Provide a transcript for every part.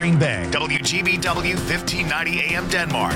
Green Bay, WGBW 1590 AM Denmark,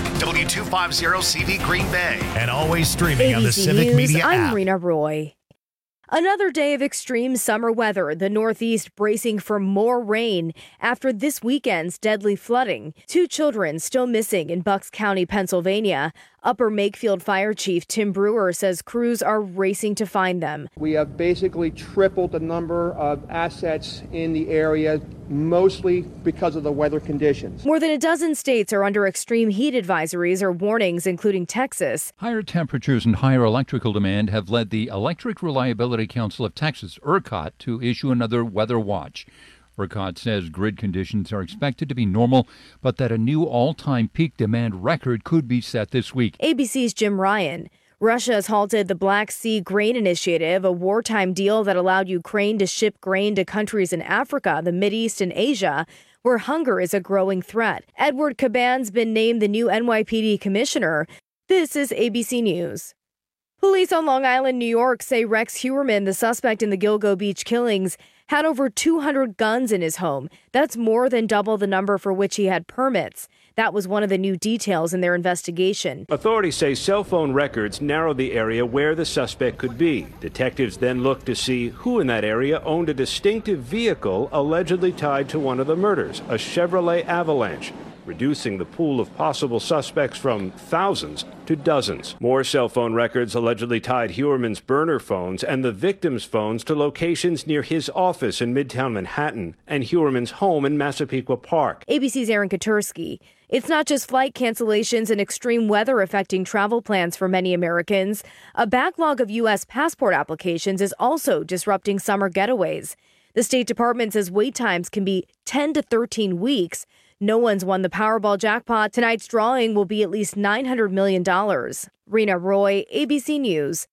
W250CV Green Bay, and always streaming on the Civic News, Media app. I'm Rena Roy. Another day of extreme summer weather, the Northeast bracing for more rain after this weekend's deadly flooding. 2 children still missing in Bucks County, Pennsylvania. Upper Makefield Fire Chief Tim Brewer says crews are racing to find them. We have basically tripled the number of assets in the area, mostly because of the weather conditions. More than a dozen states are under extreme heat advisories or warnings, including Texas. Higher temperatures and higher electrical demand have led the Electric Reliability Council of Texas, ERCOT, to issue another weather watch. ERCOT says grid conditions are expected to be normal, but that a new all-time peak demand record could be set this week. ABC's Jim Ryan. Russia has halted the Black Sea Grain Initiative, a wartime deal that allowed Ukraine to ship grain to countries in Africa, the Mideast, and Asia, where hunger is a growing threat. Edward Caban's been named the new NYPD commissioner. This is ABC News. Police on Long Island, New York, say Rex Heuermann, the suspect in the Gilgo Beach killings, had over 200 guns in his home. That's more than double the number for which he had permits. That was one of the new details in their investigation. Authorities say cell phone records narrowed the area where the suspect could be. Detectives then looked to see who in that area owned a distinctive vehicle allegedly tied to one of the murders, a Chevrolet Avalanche, reducing the pool of possible suspects from thousands to dozens. More cell phone records allegedly tied Heuermann's burner phones and the victim's phones to locations near his office in Midtown Manhattan and Heuermann's home in Massapequa Park. ABC's Aaron Katursky. It's not just flight cancellations and extreme weather affecting travel plans for many Americans. A backlog of U.S. passport applications is also disrupting summer getaways. The State Department says wait times can be 10 to 13 weeks. No one's won the Powerball jackpot. Tonight's drawing will be at least $900 million. Rena Roy, ABC News.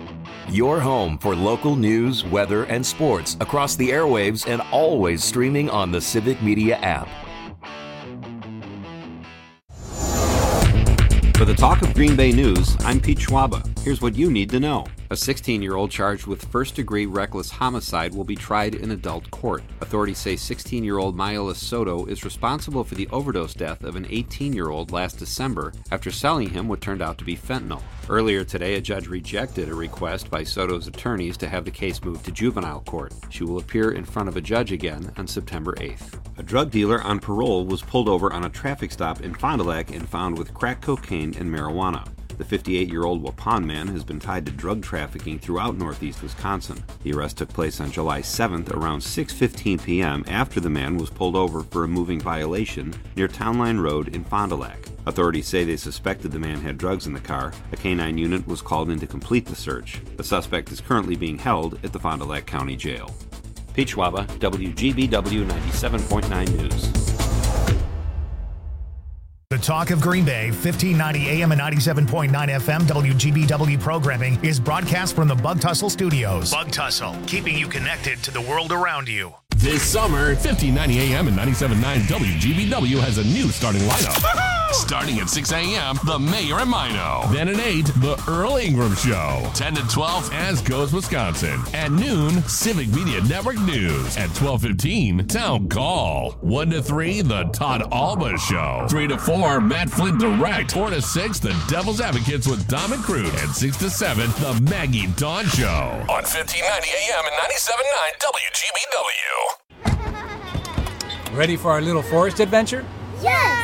Your home for local news, weather, and sports across the airwaves and always streaming on the Civic Media app. For the Talk of Green Bay News, I'm Pete Schwaba. Here's what you need to know. A 16-year-old charged with first-degree reckless homicide will be tried in adult court. Authorities say 16-year-old Myla Soto is responsible for the overdose death of an 18-year-old last December after selling him what turned out to be fentanyl. Earlier today, a judge rejected a request by Soto's attorneys to have the case moved to juvenile court. She will appear in front of a judge again on September 8th. A drug dealer on parole was pulled over on a traffic stop in Fond du Lac and found with crack cocaine and marijuana. The 58-year-old Waupun man has been tied to drug trafficking throughout northeast Wisconsin. The arrest took place on July 7th around 6:15 p.m. after the man was pulled over for a moving violation near Town Line Road in Fond du Lac. Authorities say they suspected the man had drugs in the car. A canine unit was called in to complete the search. The suspect is currently being held at the Fond du Lac County Jail. Pete Schwaba, WGBW 97.9 News. The Talk of Green Bay, 1590 AM and 97.9 FM WGBW programming is broadcast from the Bug Tussle Studios. Bug Tussle, keeping you connected to the world around you. This summer, 1590 AM and 97.9 WGBW has a new starting lineup. Starting at 6 a.m., The Mayor and Mino. Then at 8, The Earl Ingram Show. 10 to 12, As Goes Wisconsin. At noon, Civic Media Network News. At 12:15, Town Call. 1 to 3, The Todd Alba Show. 3 to 4, Matt Flint Direct. 4 to 6, The Devil's Advocates with Dom and Crude. And 6 to 7, The Maggie Dawn Show. On 1590 AM and 97.9 WGBW. Ready for our little forest adventure? Yes!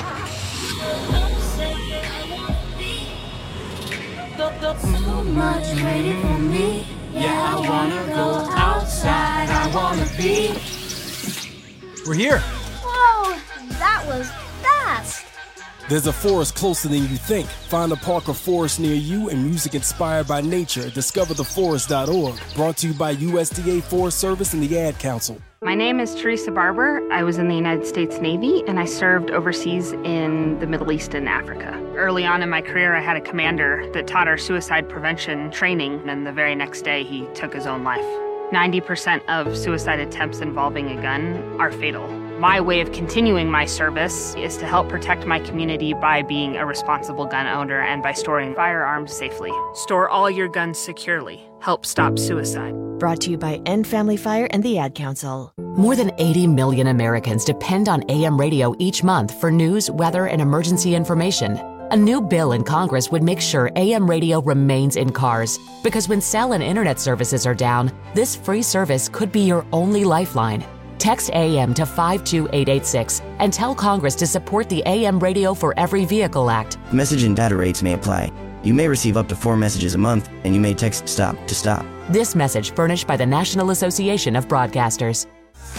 Too much waiting for me. Yeah, I wanna go outside. I wanna be. We're here. Whoa, that was fast. There's a forest closer than you think. Find a park or forest near you and music inspired by nature at discovertheforest.org. Brought to you by USDA Forest Service and the Ad Council. My name is Teresa Barber. I was in the United States Navy, and I served overseas in the Middle East and Africa. Early on in my career, I had a commander that taught our suicide prevention training, and the very next day, he took his own life. 90% of suicide attempts involving a gun are fatal. My way of continuing my service is to help protect my community by being a responsible gun owner and by storing firearms safely. Store all your guns securely. Help stop suicide. Brought to you by End Family Fire and the Ad Council. More than 80 million Americans depend on AM radio each month for news, weather, and emergency information. A new bill in Congress would make sure AM radio remains in cars. Because when cell and internet services are down, this free service could be your only lifeline. Text AM to 52886 and tell Congress to support the AM Radio for Every Vehicle Act. Message and data rates may apply. You may receive up to 4 messages a month, and you may text STOP to stop. This message furnished by the National Association of Broadcasters.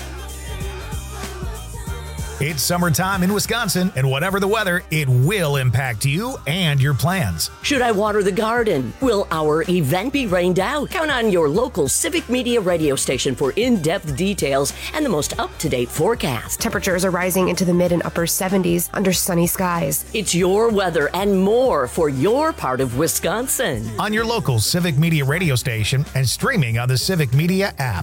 It's summertime in Wisconsin, and whatever the weather, it will impact you and your plans. Should I water the garden? Will our event be rained out? Count on your local Civic Media radio station for in-depth details and the most up-to-date forecast. Temperatures are rising into the mid and upper 70s under sunny skies. It's your weather and more for your part of Wisconsin. On your local Civic Media radio station and streaming on the Civic Media app.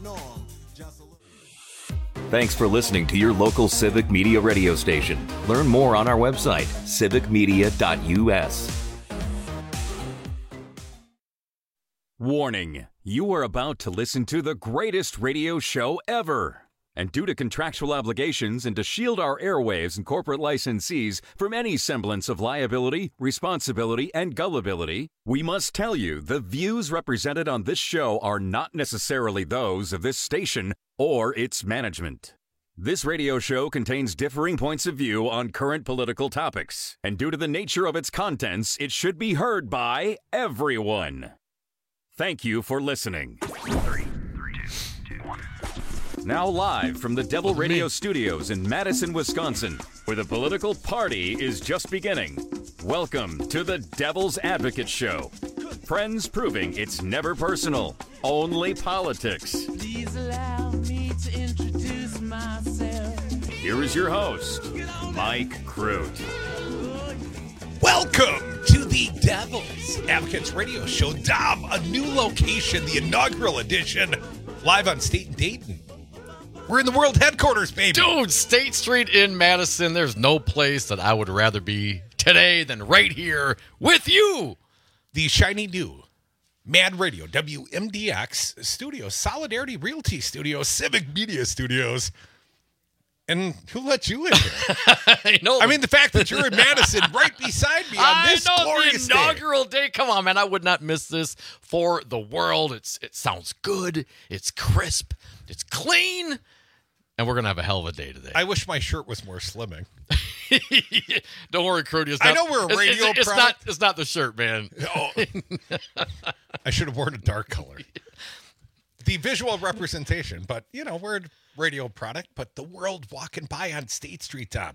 Thanks for listening to your local Civic Media radio station. Learn more on our website, civicmedia.us. Warning, you are about to listen to the greatest radio show ever. And due to contractual obligations and to shield our airwaves and corporate licensees from any semblance of liability, responsibility, and gullibility, we must tell you the views represented on this show are not necessarily those of this station or its management. This radio show contains differing points of view on current political topics, and due to the nature of its contents, it should be heard by everyone. Thank you for listening. 3, 2, 1. Now live from the Devil Radio Studios in Madison, Wisconsin, where the political party is just beginning. Welcome to the Devil's Advocate Show. Friends proving it's never personal, only politics. Please allow me to introduce myself. Here is your host, Mike Crute. Welcome to the Devil's Advocates Radio Show. Dom, a new location, the inaugural edition, live on State and Dayton. We're in the world headquarters, baby. Dude, State Street in Madison. There's no place that I would rather be today than right here with you. The shiny new Mad Radio, WMDX Studios, Solidarity Realty Studios, Civic Media Studios. And who let you in here? I mean, the fact that you're in Madison right beside me on this glorious the inaugural day. Come on, man. I would not miss this for the world. It sounds good. It's crisp. It's clean. And we're going to have a hell of a day today. I wish my shirt was more slimming. Don't worry, Crudy. I know we're a radio product. It's not the shirt, man. Oh. I should have worn a dark color. The visual representation, but, we're a radio product, but the world walking by on State Street, Tom.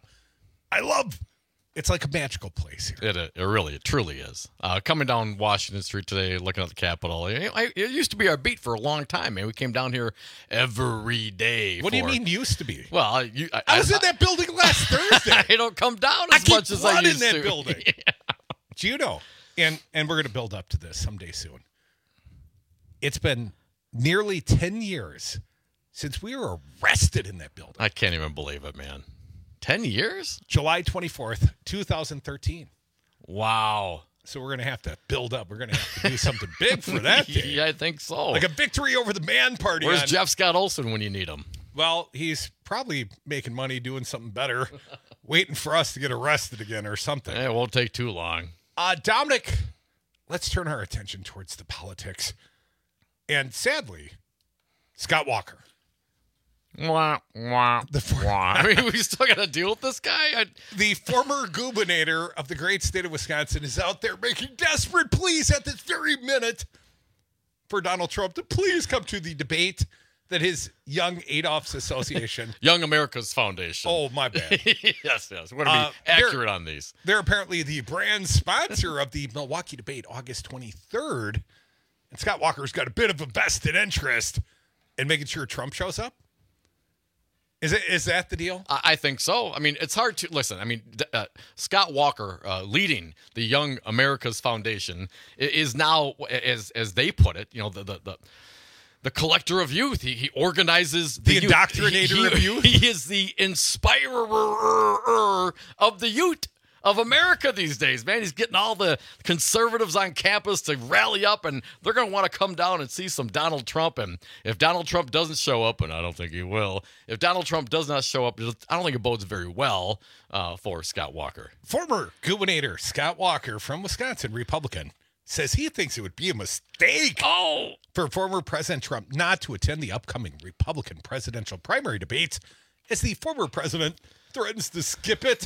It's like a magical place here. It truly is. Coming down Washington Street today, looking at the Capitol. It used to be our beat for a long time, man. We came down here every day. What do you mean used to be? Well, I was in that building last Thursday. I don't come down as much as I used in that to. Building. Do you know? And we're going to build up to this someday soon. It's been nearly 10 years since we were arrested in that building. I can't even believe it, man. 10 years? July 24th, 2013. Wow. So we're going to have to build up. We're going to have to do something big for that day. Yeah, I think so. Like a victory over the man party. Where's Jeff Scott Olson when you need him? Well, he's probably making money doing something better, waiting for us to get arrested again or something. It won't take too long. Dominic, let's turn our attention towards the politics. And sadly, Scott Walker. Wah, wah, wah. I mean, we still got to deal with this guy? The former gubernator of the great state of Wisconsin is out there making desperate pleas at this very minute for Donald Trump to please come to the debate that his Young Adolphs Association. Young America's Foundation. Oh, my bad. Yes. We're going to be accurate on these. They're apparently the brand sponsor of the Milwaukee debate, August 23rd. And Scott Walker's got a bit of a vested interest in making sure Trump shows up. Is that the deal? I think so. I mean, it's hard to listen. I mean, Scott Walker leading the Young America's Foundation is now, as they put it, the collector of youth. He organizes the indoctrinator of youth. He is the inspirer of the youth. of America these days, man. He's getting all the conservatives on campus to rally up, and they're going to want to come down and see some Donald Trump. And if Donald Trump doesn't show up, and I don't think he will, if Donald Trump does not show up, I don't think it bodes very well for Scott Walker. Former gubernator Scott Walker from Wisconsin, Republican, says he thinks it would be a mistake for former President Trump not to attend the upcoming Republican presidential primary debates, as the former president threatens to skip it.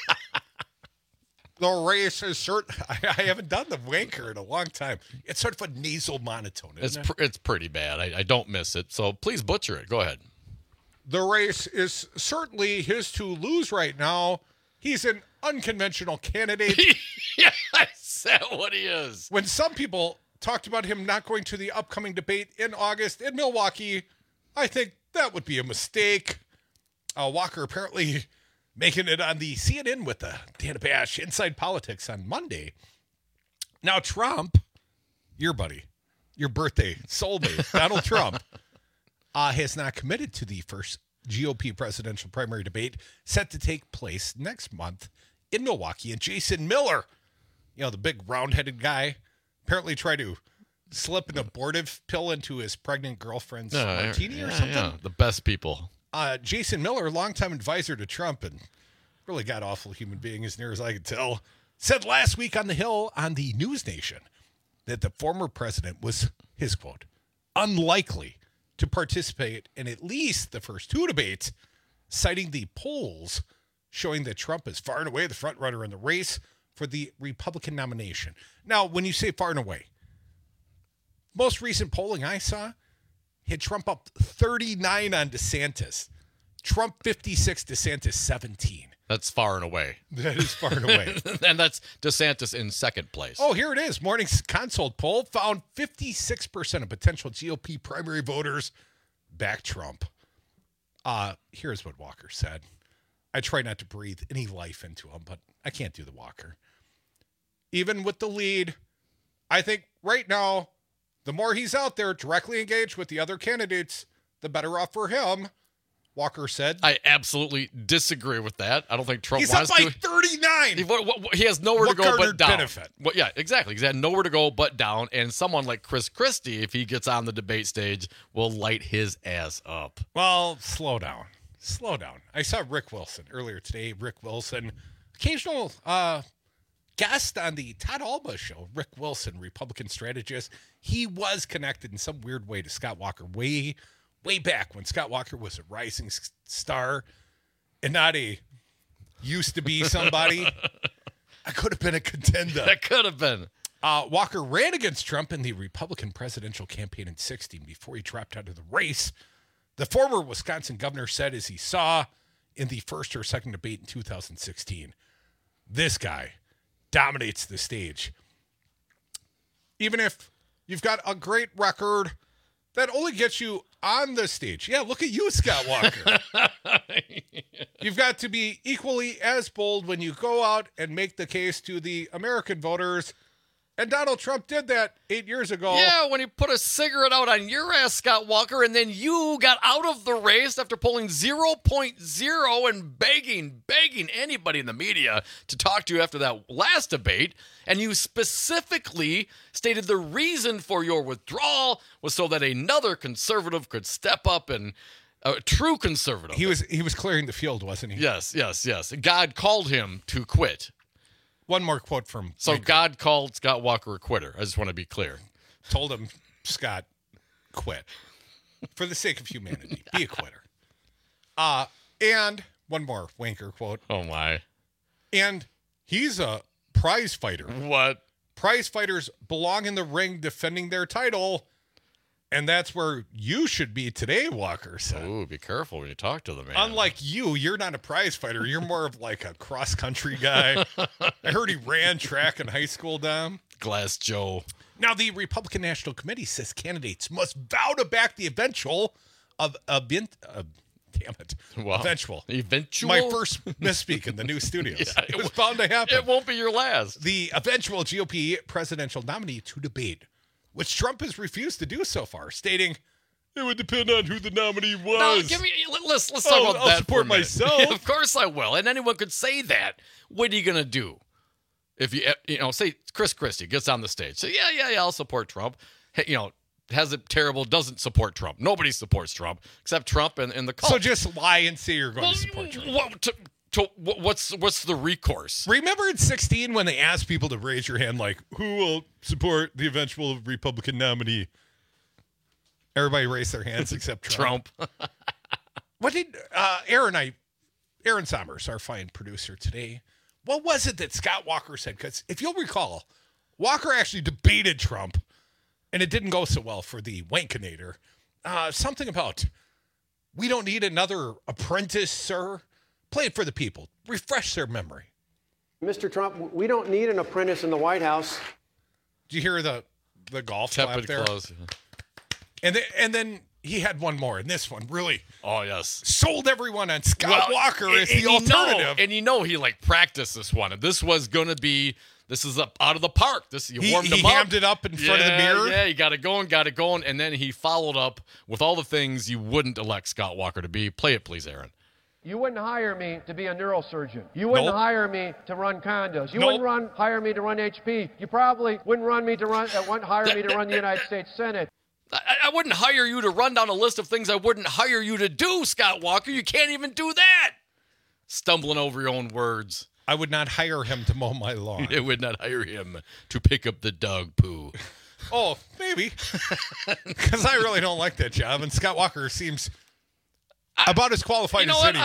The race is certain. I haven't done the wanker in a long time. It's sort of a nasal monotone, isn't it? It's pretty bad. I don't miss it, so please butcher it. Go ahead. The race is certainly his to lose right now. He's an unconventional candidate. Yeah, is that what he is? When some people talked about him not going to the upcoming debate in August in Milwaukee, I think that would be a mistake. Walker apparently making it on the CNN with the Dana Bash Inside Politics on Monday. Now, Trump, your buddy, your birthday soulmate, Donald Trump, has not committed to the first GOP presidential primary debate set to take place next month in Milwaukee. And Jason Miller, the big round-headed guy, apparently tried to slip an abortive pill into his pregnant girlfriend's martini or something. Yeah, the best people. Jason Miller, longtime advisor to Trump and really god-awful human being as near as I could tell, said last week on the Hill on the News Nation that the former president was, his quote, unlikely to participate in at least the first two debates, citing the polls showing that Trump is far and away the front runner in the race for the Republican nomination. Now, when you say far and away, most recent polling I saw hit Trump up 39 on DeSantis. Trump 56, DeSantis 17. That's far and away. That is far and away. And that's DeSantis in second place. Oh, here it is. Morning's Consult poll found 56% of potential GOP primary voters back Trump. Here's what Walker said. I try not to breathe any life into him, but I can't do the Walker. Even with the lead, I think right now, the more he's out there directly engaged with the other candidates, the better off for him, Walker said. I absolutely disagree with that. I don't think Trump he's wants up to. by 39. He has nowhere to go but down. Benefit? Well, yeah, exactly. He's had nowhere to go but down. And someone like Chris Christie, if he gets on the debate stage, will light his ass up. Well, slow down. Slow down. I saw Rick Wilson earlier today. Rick Wilson, occasional guest on the Todd Alba show. Rick Wilson, Republican strategist. He was connected in some weird way to Scott Walker way back when Scott Walker was a rising star and not a used to be somebody. I could have been a contender. That could have been. Walker ran against Trump in the Republican presidential campaign in 2016 before he dropped out of the race. The former Wisconsin governor said, as he saw in the first or second debate in 2016, this guy dominates the stage. Even if you've got a great record, that only gets you on the stage. Yeah, look at you, Scott Walker. You've got to be equally as bold when you go out and make the case to the American voters. And Donald Trump did that 8 years ago. Yeah, when he put a cigarette out on your ass, Scott Walker, and then you got out of the race after polling 0.0 and begging anybody in the media to talk to you after that last debate. And you specifically stated the reason for your withdrawal was so that another conservative could step up and a true conservative. He was clearing the field, wasn't he? Yes. God called him to quit. One more quote from... So Lincoln. God called Scott Walker a quitter. I just want to be clear. Told him, Scott, quit. For the sake of humanity. Be a quitter. And one more wanker quote. Oh, my. And he's a prize fighter. What? Prize fighters belong in the ring defending their title. And that's where you should be today, Walker said. Ooh, be careful when you talk to the man. Unlike you're not a prize fighter. You're more of like a cross-country guy. I heard he ran track in high school, Dom. Glass Joe. Now, the Republican National Committee says candidates must vow to back the eventual eventual. My first misspeak in the new studios. Yeah, it was bound to happen. It won't be your last. The eventual GOP presidential nominee to debate, which Trump has refused to do so far, stating, It would depend on who the nominee was. No, let's talk about that. I'll support for a minute. myself. Of course I will. And anyone could say that. What are you going to do? If you say Chris Christie gets on the stage, say, yeah, I'll support Trump. Hey, has it terrible, doesn't support Trump. Nobody supports Trump except Trump and the cult. So just lie and say you're going to support Trump. What's the recourse? Remember in 2016 when they asked people to raise your hand, like, who will support the eventual Republican nominee? Everybody raised their hands except Trump. What did Aaron Sommers, our fine producer today, what was it that Scott Walker said? Because if you'll recall, Walker actually debated Trump, and it didn't go so well for the Wankinator. Something about, we don't need another apprentice, sir. Play it for the people. Refresh their memory. Mr. Trump, we don't need an apprentice in the White House. Did you hear the golf clap there? Close. And then he had one more, and this one really sold everyone on Scott Walker as the alternative. And he practiced this one. And this was going to be, this is out of the park. You warmed him up. He hammed it up in front of the mirror. Yeah, he got it going. And then he followed up with all the things you wouldn't elect Scott Walker to be. Play it, please, Aaron. You wouldn't hire me to be a neurosurgeon. You wouldn't hire me to run condos. You wouldn't hire me to run HP. You probably wouldn't hire me to run the United States Senate. I wouldn't hire you to run down a list of things I wouldn't hire you to do, Scott Walker. You can't even do that. Stumbling over your own words. I would not hire him to mow my lawn. I would not hire him to pick up the dog poo. Oh, maybe. Because I really don't like that job, and Scott Walker seems about as qualified as anyone.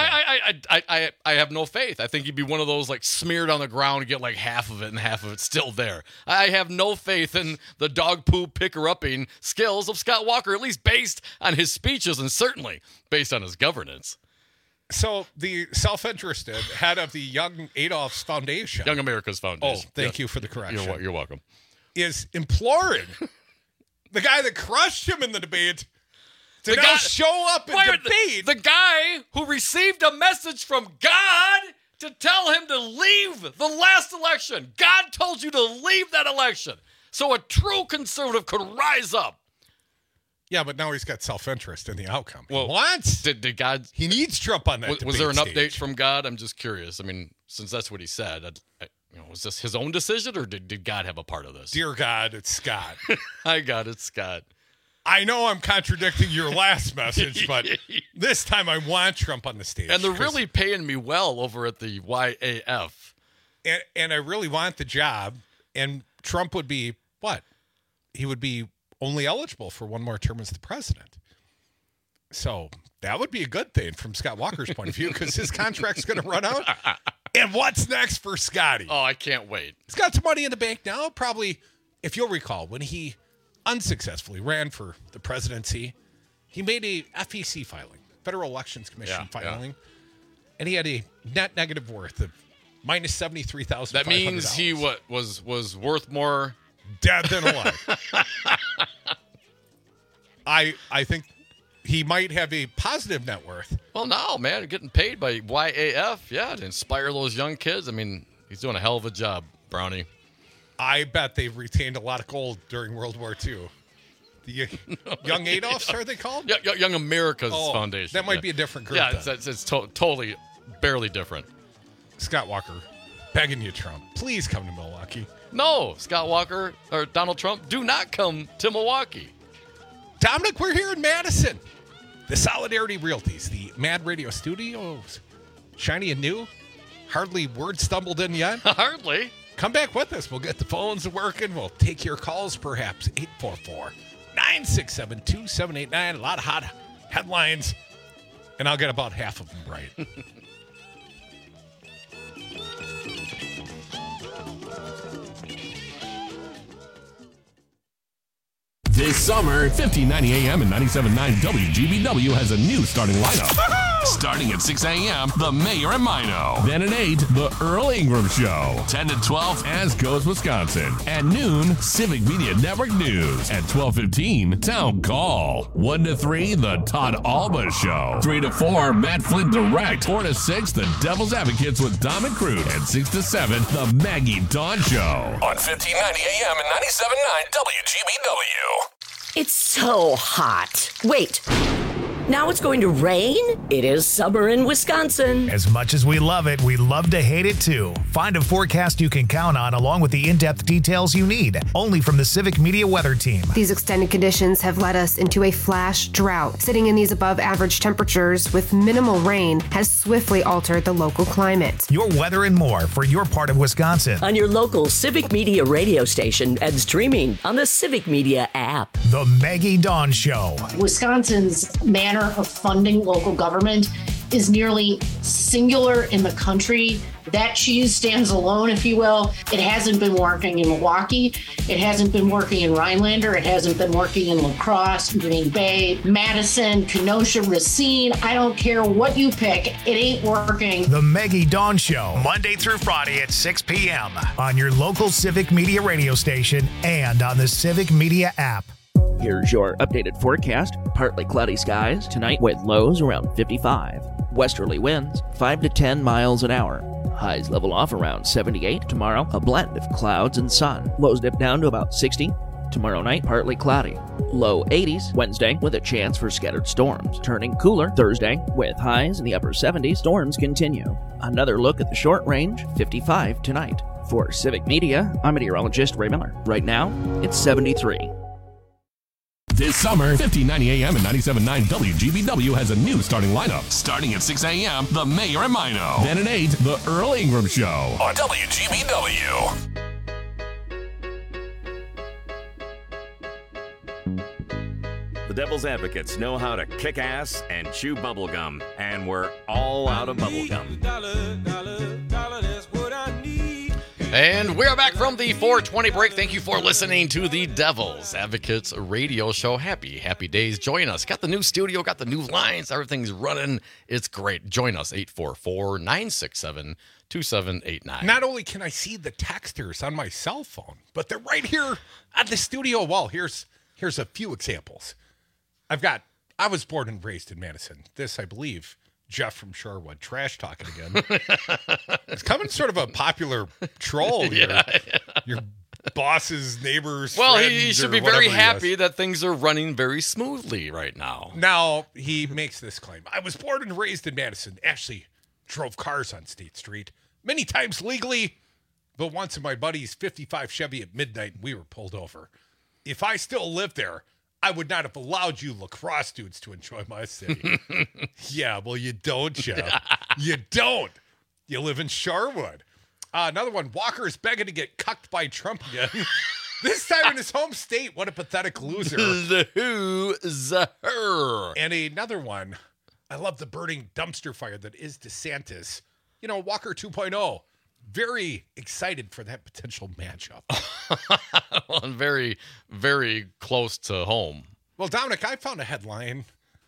I have no faith. I think he'd be one of those smeared on the ground and get half of it and half of it still there. I have no faith in the dog poo picker-upping skills of Scott Walker, at least based on his speeches and certainly based on his governance. So the self-interested head of the Young Adolph's Foundation. Young America's Foundation. Oh, thank you for the correction. You're welcome. Is imploring the guy that crushed him in the debate to now show up and debate. The guy who received a message from God to tell him to leave the last election. God told you to leave that election. So a true conservative could rise up. Yeah, but now he's got self-interest in the outcome. Well, what? Did God? He needs Trump on that debate Was there an stage. update from God? I'm just curious. I mean, since that's what he said, was this his own decision or did God have a part of this? Dear God, it's Scott. Hi, God, it's Scott. I know I'm contradicting your last message, but this time I want Trump on the stage. And they're really paying me well over at the YAF. And I really want the job. And Trump would be, what? He would be only eligible for one more term as the president. So that would be a good thing from Scott Walker's point of view because his contract's going to run out. And what's next for Scotty? Oh, I can't wait. He's got some money in the bank now. Probably, if you'll recall, when he unsuccessfully ran for the presidency, he made a FEC filing, Federal Elections Commission filing, and he had a net negative worth of minus $73,500. That means he was worth more dead than alive. I think he might have a positive net worth. Well, no, man, getting paid by YAF, to inspire those young kids. I mean, he's doing a hell of a job, Brownie. I bet they've retained a lot of gold during World War II. The Young Adolphs, are they called? Young America's Foundation. That might be a different group. Yeah, it's totally, barely different. Scott Walker, begging you, Trump, please come to Milwaukee. No, Scott Walker or Donald Trump, do not come to Milwaukee. Dominic, we're here in Madison. The Solidarity Realties, the Mad Radio Studios, shiny and new. Hardly word stumbled in yet. Hardly. Come back with us. We'll get the phones working. We'll take your calls, perhaps. 844-967-2789. A lot of hot headlines, and I'll get about half of them right. This summer, 1590 AM and 97.9 WGBW has a new starting lineup. Starting at 6 a.m., The Mayor and Mino. Then at 8, The Earl Ingram Show. 10 to 12, As Goes Wisconsin. At noon, Civic Media Network News. At 12:15, Town Call. 1 to 3, The Todd Alba Show. 3 to 4, Matt Flint Direct. 4 to 6, The Devil's Advocates with Dom and Crude. And 6 to 7, The Maggie Dawn Show. On 1590 AM and 97.9 WGBW. It's so hot. Wait. Now it's going to rain? It is summer in Wisconsin. As much as we love it, we love to hate it too. Find a forecast you can count on along with the in-depth details you need. Only from the Civic Media Weather Team. These extended conditions have led us into a flash drought. Sitting in these above average temperatures with minimal rain has swiftly altered the local climate. Your weather and more for your part of Wisconsin. On your local Civic Media radio station and streaming on the Civic Media app. The Maggie Dawn Show. Wisconsin's manner of funding local government is nearly singular in the country. That cheese stands alone, if you will. It hasn't been working in Milwaukee. It hasn't been working in Rhinelander. It hasn't been working in La Crosse, Green Bay, Madison, Kenosha, Racine. I don't care what you pick. It ain't working. The Maggie Dawn Show, Monday through Friday at 6 p.m. on your local Civic Media radio station and on the Civic Media app. Here's your updated forecast. Partly cloudy skies tonight with lows around 55. Westerly winds 5 to 10 miles an hour. Highs level off around 78. Tomorrow, a blend of clouds and sun. Lows dip down to about 60. Tomorrow night, partly cloudy. Low 80s Wednesday with a chance for scattered storms. Turning cooler Thursday with highs in the upper 70s. Storms continue. Another look at the short range, 55 tonight. For Civic Media, I'm meteorologist Ray Miller. Right now, it's 73. This summer, 1590 AM and 97.9 WGBW has a new starting lineup. Starting at 6 a.m., The Mayor and Mino. Then at 8, The Earl Ingram Show on WGBW. The Devil's Advocates know how to kick ass and chew bubblegum, and we're all out of bubblegum. And we're back from the 420 break. Thank you for listening to the Devil's Advocates radio show. Happy days. Join us. Got the new studio, got the new lines. Everything's running. It's great. Join us, 844-967-2789. Not only can I see the texters on my cell phone, but they're right here on the studio wall. Here's a few examples. I was born and raised in Madison. This, I believe, Jeff from Shorewood, trash talking again. It's coming sort of a popular troll. Your boss's neighbor's Well, friend he should or be very whatever happy that things are running very smoothly right now. Now, he makes this claim. I was born and raised in Madison. Actually, drove cars on State Street many times legally, but once in my buddy's 55 Chevy at midnight, we were pulled over. If I still lived there, I would not have allowed you lacrosse dudes to enjoy my city. Yeah, well, you don't, Jeff. You don't. You live in Shorewood. Another one, Walker is begging to get cucked by Trump again. This time in his home state. What a pathetic loser. The her. And another one, I love the burning dumpster fire that is DeSantis. You know, Walker 2.0. Very excited for that potential matchup. Well, and very, very close to home. Well, Dominic, I found a headline.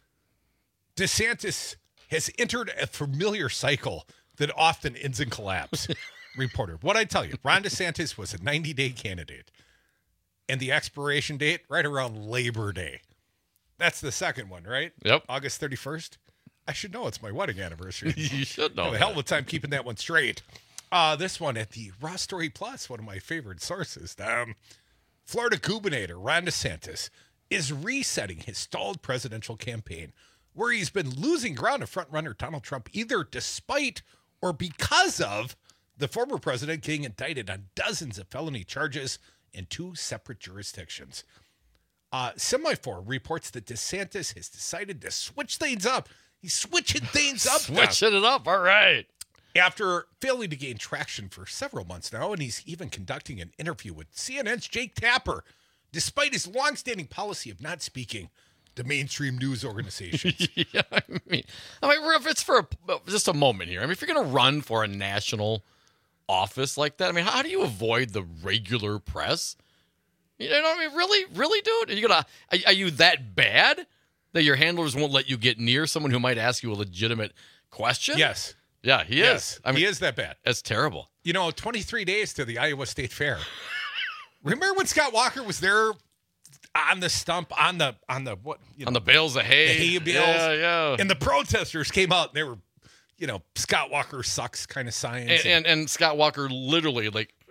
DeSantis has entered a familiar cycle that often ends in collapse. Reporter, what I tell you, Ron DeSantis was a 90-day candidate. And the expiration date, right around Labor Day. That's the second one, right? Yep. August 31st. I should know it's my wedding anniversary. You should know. I have a hell of a time keeping that one straight. This one at the Raw Story Plus, one of my favorite sources. Florida gubernator Ron DeSantis is resetting his stalled presidential campaign, where he's been losing ground to frontrunner Donald Trump, either despite or because of the former president getting indicted on dozens of felony charges in 2 separate jurisdictions. Semaphore reports that DeSantis has decided to switch things up. He's switching things up. Switching it up. All right. After failing to gain traction for several months now, and he's even conducting an interview with CNN's Jake Tapper, despite his longstanding policy of not speaking to mainstream news organizations. Yeah, I mean, if it's for just a moment here, I mean, if you're going to run for a national office like that, I mean, how do you avoid the regular press? You know what I mean? Really, dude? Are you that bad that your handlers won't let you get near someone who might ask you a legitimate question? Yes. Yeah, he is. I mean, he is that bad. That's terrible. 23 days to the Iowa State Fair. Remember when Scott Walker was there on the stump, on the what? On the bales of hay. The hay bales. Yeah. And the protesters came out and they were, Scott Walker sucks kind of science. And Scott Walker literally,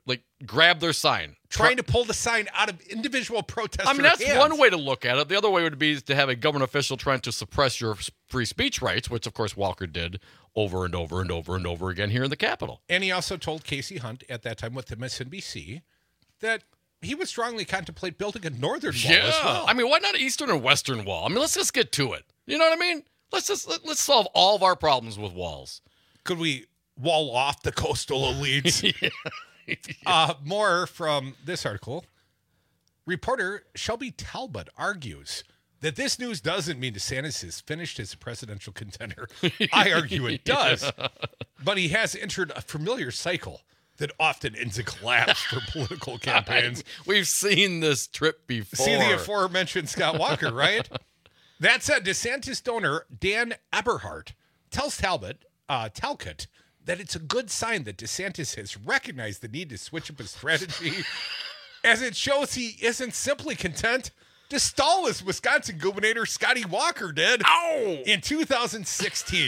grab their sign. Trying to pull the sign out of individual protesters' I mean, that's hands. one way to look at it. The other way would be to have a government official trying to suppress your free speech rights, which, of course, Walker did over and over and over and over again here in the Capitol. And he also told Casey Hunt at that time with MSNBC that he would strongly contemplate building a northern wall as well. I mean, why not an eastern and western wall? I mean, let's just get to it. You know what I mean? Let's solve all of our problems with walls. Could we wall off the coastal elites? More from this article. Reporter Shelby Talbot argues that this news doesn't mean DeSantis has finished as a presidential contender. I argue it does, but he has entered a familiar cycle that often ends in collapse for political campaigns. We've seen this trip before. See the aforementioned Scott Walker, right? That said, DeSantis donor Dan Eberhardt tells Talcott that it's a good sign that DeSantis has recognized the need to switch up his strategy, as it shows he isn't simply content to stall as Wisconsin Governor Scotty Walker did in 2016.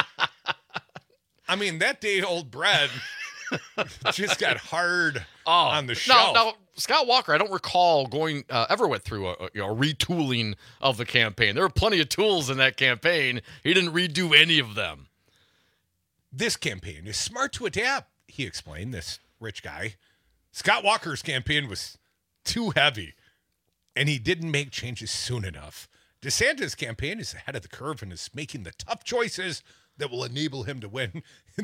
I mean, that day-old bread just got hard on the shelf. Now, Scott Walker, I don't recall ever went through a retooling of the campaign. There were plenty of tools in that campaign. He didn't redo any of them. This campaign is smart to adapt, he explained, this rich guy. Scott Walker's campaign was too heavy, and he didn't make changes soon enough. DeSantis' campaign is ahead of the curve and is making the tough choices that will enable him to win.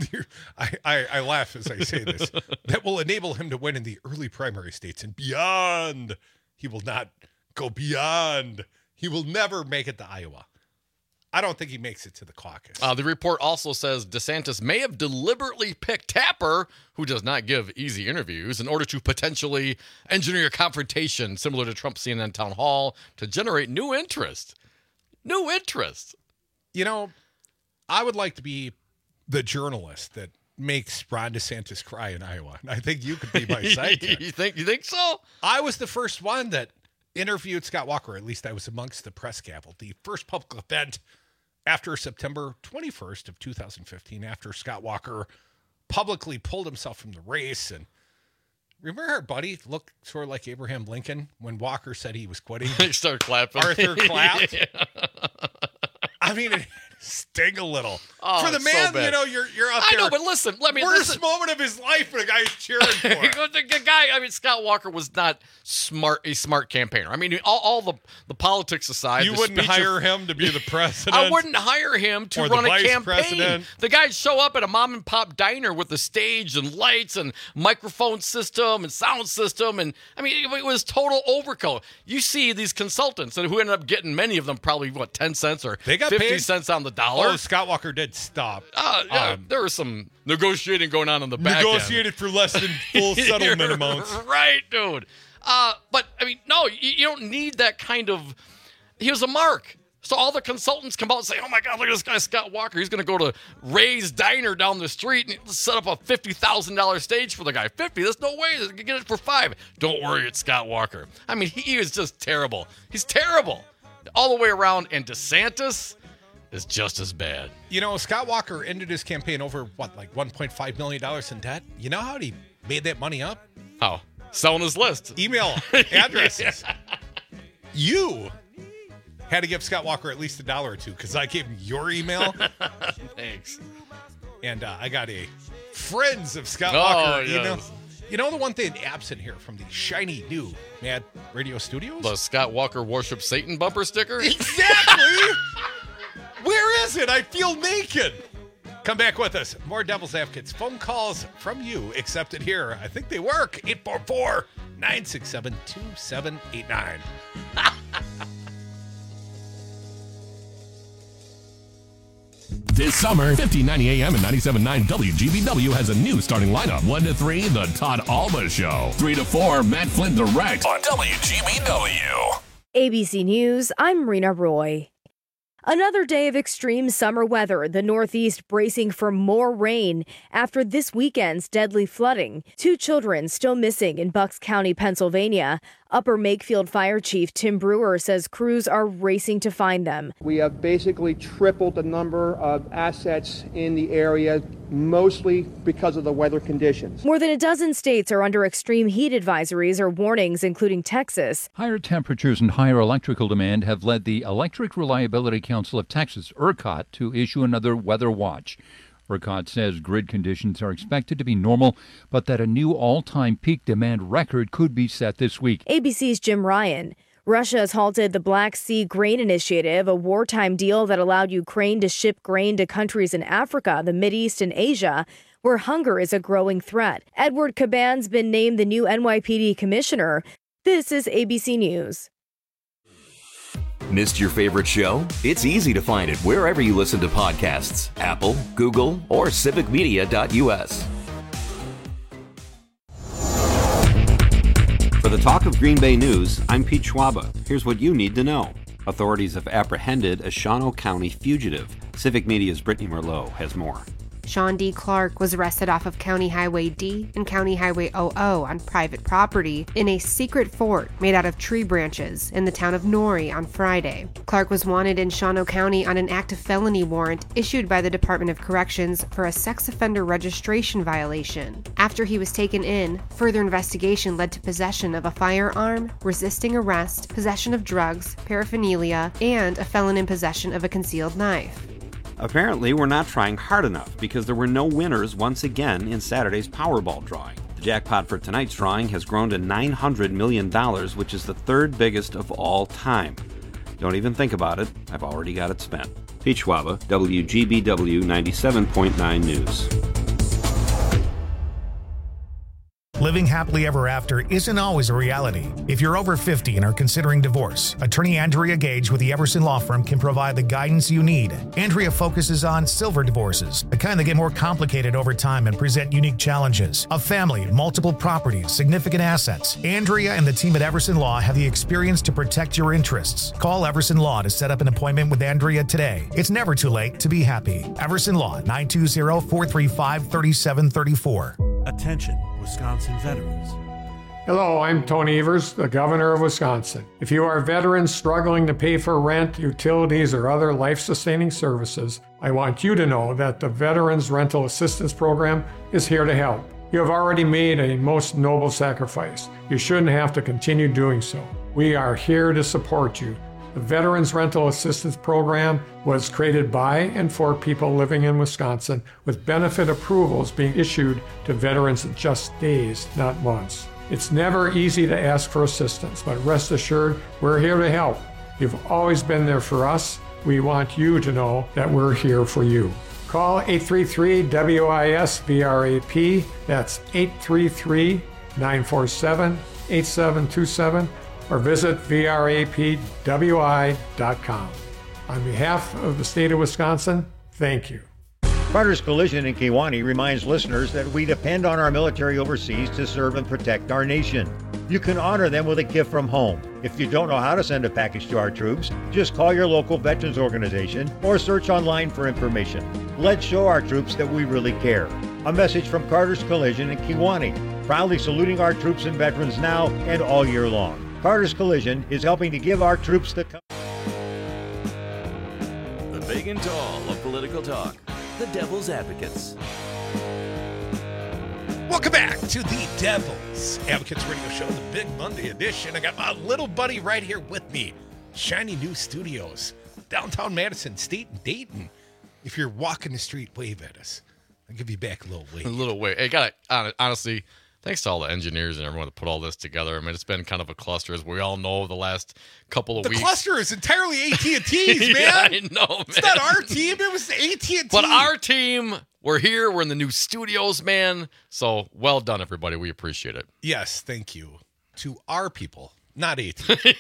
I laugh as I say this. That will enable him to win in the early primary states and beyond. He will not go beyond. He will never make it to Iowa. I don't think he makes it to the caucus. The report also says DeSantis may have deliberately picked Tapper, who does not give easy interviews, in order to potentially engineer a confrontation similar to Trump's CNN town hall to generate new interest. New interest. You know, I would like to be the journalist that makes Ron DeSantis cry in Iowa. And I think you could be my sidekick. You think so? I was the first one that interviewed Scott Walker. At least I was amongst the press gavel. The first public event after September 21st of 2015, after Scott Walker publicly pulled himself from the race. And remember our buddy looked sort of like Abraham Lincoln when Walker said he was quitting? He started clapping. Arthur clapped. Yeah. I mean, it sting a little. For the man, so you know, you're out there. I know, but listen, worst moment of his life, and the guy's cheering for him. The guy, Scott Walker was not a smart campaigner. I mean, all the politics aside, you wouldn't hire him to be the president. I wouldn't hire him to run a campaign. President. The guy show up at a mom and pop diner with a stage and lights and microphone system and sound system, and I mean, it was total overkill. You see these consultants, and who ended up getting many of them probably 10 cents or they got 50 paid. cents on the dollar. Oh, Scott Walker did stop. Yeah, there was some negotiating going on the back Negotiated end. For less than full settlement amounts. Right, dude. But, I mean, no, you don't need that kind of... He was a mark. So all the consultants come out and say, oh, my God, look at this guy, Scott Walker. He's going to go to Ray's Diner down the street and set up a $50,000 stage for the guy. 50, there's no way. They can get it for 5. Don't worry, it's Scott Walker. I mean, he is just terrible. He's terrible. All the way around. And DeSantis is just as bad. You know, Scott Walker ended his campaign over, like $1.5 million in debt? You know how he made that money up? How? Selling his list. Email addresses. You had to give Scott Walker at least $1 or $2 because I gave him your email. Thanks. And I got a Friends of Scott Walker email. Yes. You know the one thing absent here from the shiny new Mad Radio Studios? The Scott Walker Worship Satan bumper sticker? Exactly! Where is it? I feel naked. Come back with us. More Devil's Advocates. Phone calls from you accepted here. I think they work. 844-967-2789. This summer, 1590 AM and 97.9 WGBW has a new starting lineup. 1 to 3, The Todd Alba Show. 3 to 4, Matt Flynn Direct on WGBW. ABC News, I'm Rena Roy. Another day of extreme summer weather, the Northeast bracing for more rain after this weekend's deadly flooding. 2 children still missing in Bucks County, Pennsylvania. Upper Makefield Fire Chief Tim Brewer says crews are racing to find them. We have basically tripled the number of assets in the area, mostly because of the weather conditions. More than a dozen states are under extreme heat advisories or warnings, including Texas. Higher temperatures and higher electrical demand have led the Electric Reliability Council of Texas, ERCOT, to issue another weather watch. ERCOT says grid conditions are expected to be normal, but that a new all-time peak demand record could be set this week. ABC's Jim Ryan. Russia has halted the Black Sea Grain Initiative, a wartime deal that allowed Ukraine to ship grain to countries in Africa, the Mideast, and Asia, where hunger is a growing threat. Edward Caban's been named the new NYPD commissioner. This is ABC News. Missed your favorite show? It's easy to find it wherever you listen to podcasts. Apple, Google, or civicmedia.us. For the Talk of Green Bay News, I'm Pete Schwaba. Here's what you need to know. Authorities have apprehended a Shawano County fugitive. Civic Media's Brittany Merlot has more. Sean D. Clark was arrested off of County Highway D and County Highway 00 on private property in a secret fort made out of tree branches in the town of Norrie on Friday. Clark was wanted in Shawano County on an active felony warrant issued by the Department of Corrections for a sex offender registration violation. After he was taken in, further investigation led to possession of a firearm, resisting arrest, possession of drugs, paraphernalia, and a felon in possession of a concealed knife. Apparently, we're not trying hard enough because there were no winners once again in Saturday's Powerball drawing. The jackpot for tonight's drawing has grown to $900 million, which is the third biggest of all time. Don't even think about it. I've already got it spent. Pete Schwaba, WGBW 97.9 News. Living happily ever after isn't always a reality. If you're over 50 and are considering divorce, attorney Andrea Gage with the Everson Law Firm can provide the guidance you need. Andrea focuses on silver divorces, the kind that get more complicated over time and present unique challenges. A family, multiple properties, significant assets. Andrea and the team at Everson Law have the experience to protect your interests. Call Everson Law to set up an appointment with Andrea today. It's never too late to be happy. Everson Law, 920-435-3734. Attention, Wisconsin veterans. Hello, I'm Tony Evers, the Governor of Wisconsin. If you are veterans struggling to pay for rent, utilities, or other life-sustaining services, I want you to know that the Veterans Rental Assistance Program is here to help. You have already made a most noble sacrifice. You shouldn't have to continue doing so. We are here to support you. The Veterans Rental Assistance Program was created by and for people living in Wisconsin, with benefit approvals being issued to veterans in just days, not months. It's never easy to ask for assistance, but rest assured, we're here to help. You've always been there for us. We want you to know that we're here for you. Call 833-WIS-VRAP. That's 833-947-8727. or visit vrapwi.com. On behalf of the state of Wisconsin, thank you. Carter's Collision in Kewanee reminds listeners that we depend on our military overseas to serve and protect our nation. You can honor them with a gift from home. If you don't know how to send a package to our troops, just call your local veterans organization or search online for information. Let's show our troops that we really care. A message from Carter's Collision in Kewanee, proudly saluting our troops and veterans now and all year long. Carter's Collision is helping to give our troops the big and tall of political talk, the Devil's Advocates. Welcome back to the Devil's Advocates Radio Show, the Big Monday edition. I got my little buddy right here with me, Shiny New Studios, downtown Madison, State and Dayton. If you're walking the street, wave at us. I'll give you back a little wave. A little wave. Hey, honestly, thanks to all the engineers and everyone to put all this together. I mean, it's been kind of a cluster, as we all know, the last couple of weeks. The cluster is entirely AT&T's, man. Yeah, I know, man. It's not our team. It was AT&T. But our team, we're here. We're in the new studios, man. So well done, everybody. We appreciate it. Yes, thank you. To our people, not AT&T.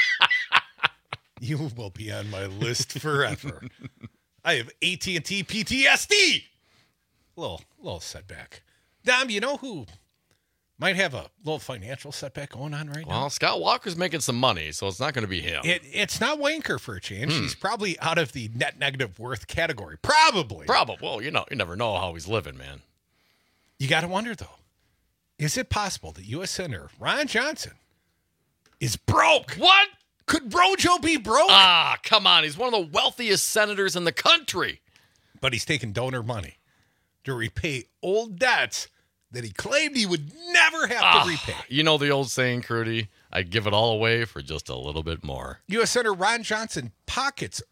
You will be on my list forever. I have AT&T PTSD. Little setback. Dom, you know who might have a little financial setback going on right now? Well, Scott Walker's making some money, so it's not going to be him. It's not Wanker for a change. He's probably out of the net negative worth category. Probably. Well, you never know how he's living, man. You got to wonder, though, is it possible that U.S. Senator Ron Johnson is broke. What? Could Rojo be broke? Ah, come on. He's one of the wealthiest senators in the country. But he's taking donor money to repay old debts that he claimed he would never have to repay. You know the old saying, Crudy, I'd give it all away for just a little bit more. U.S. Senator Ron Johnson pockets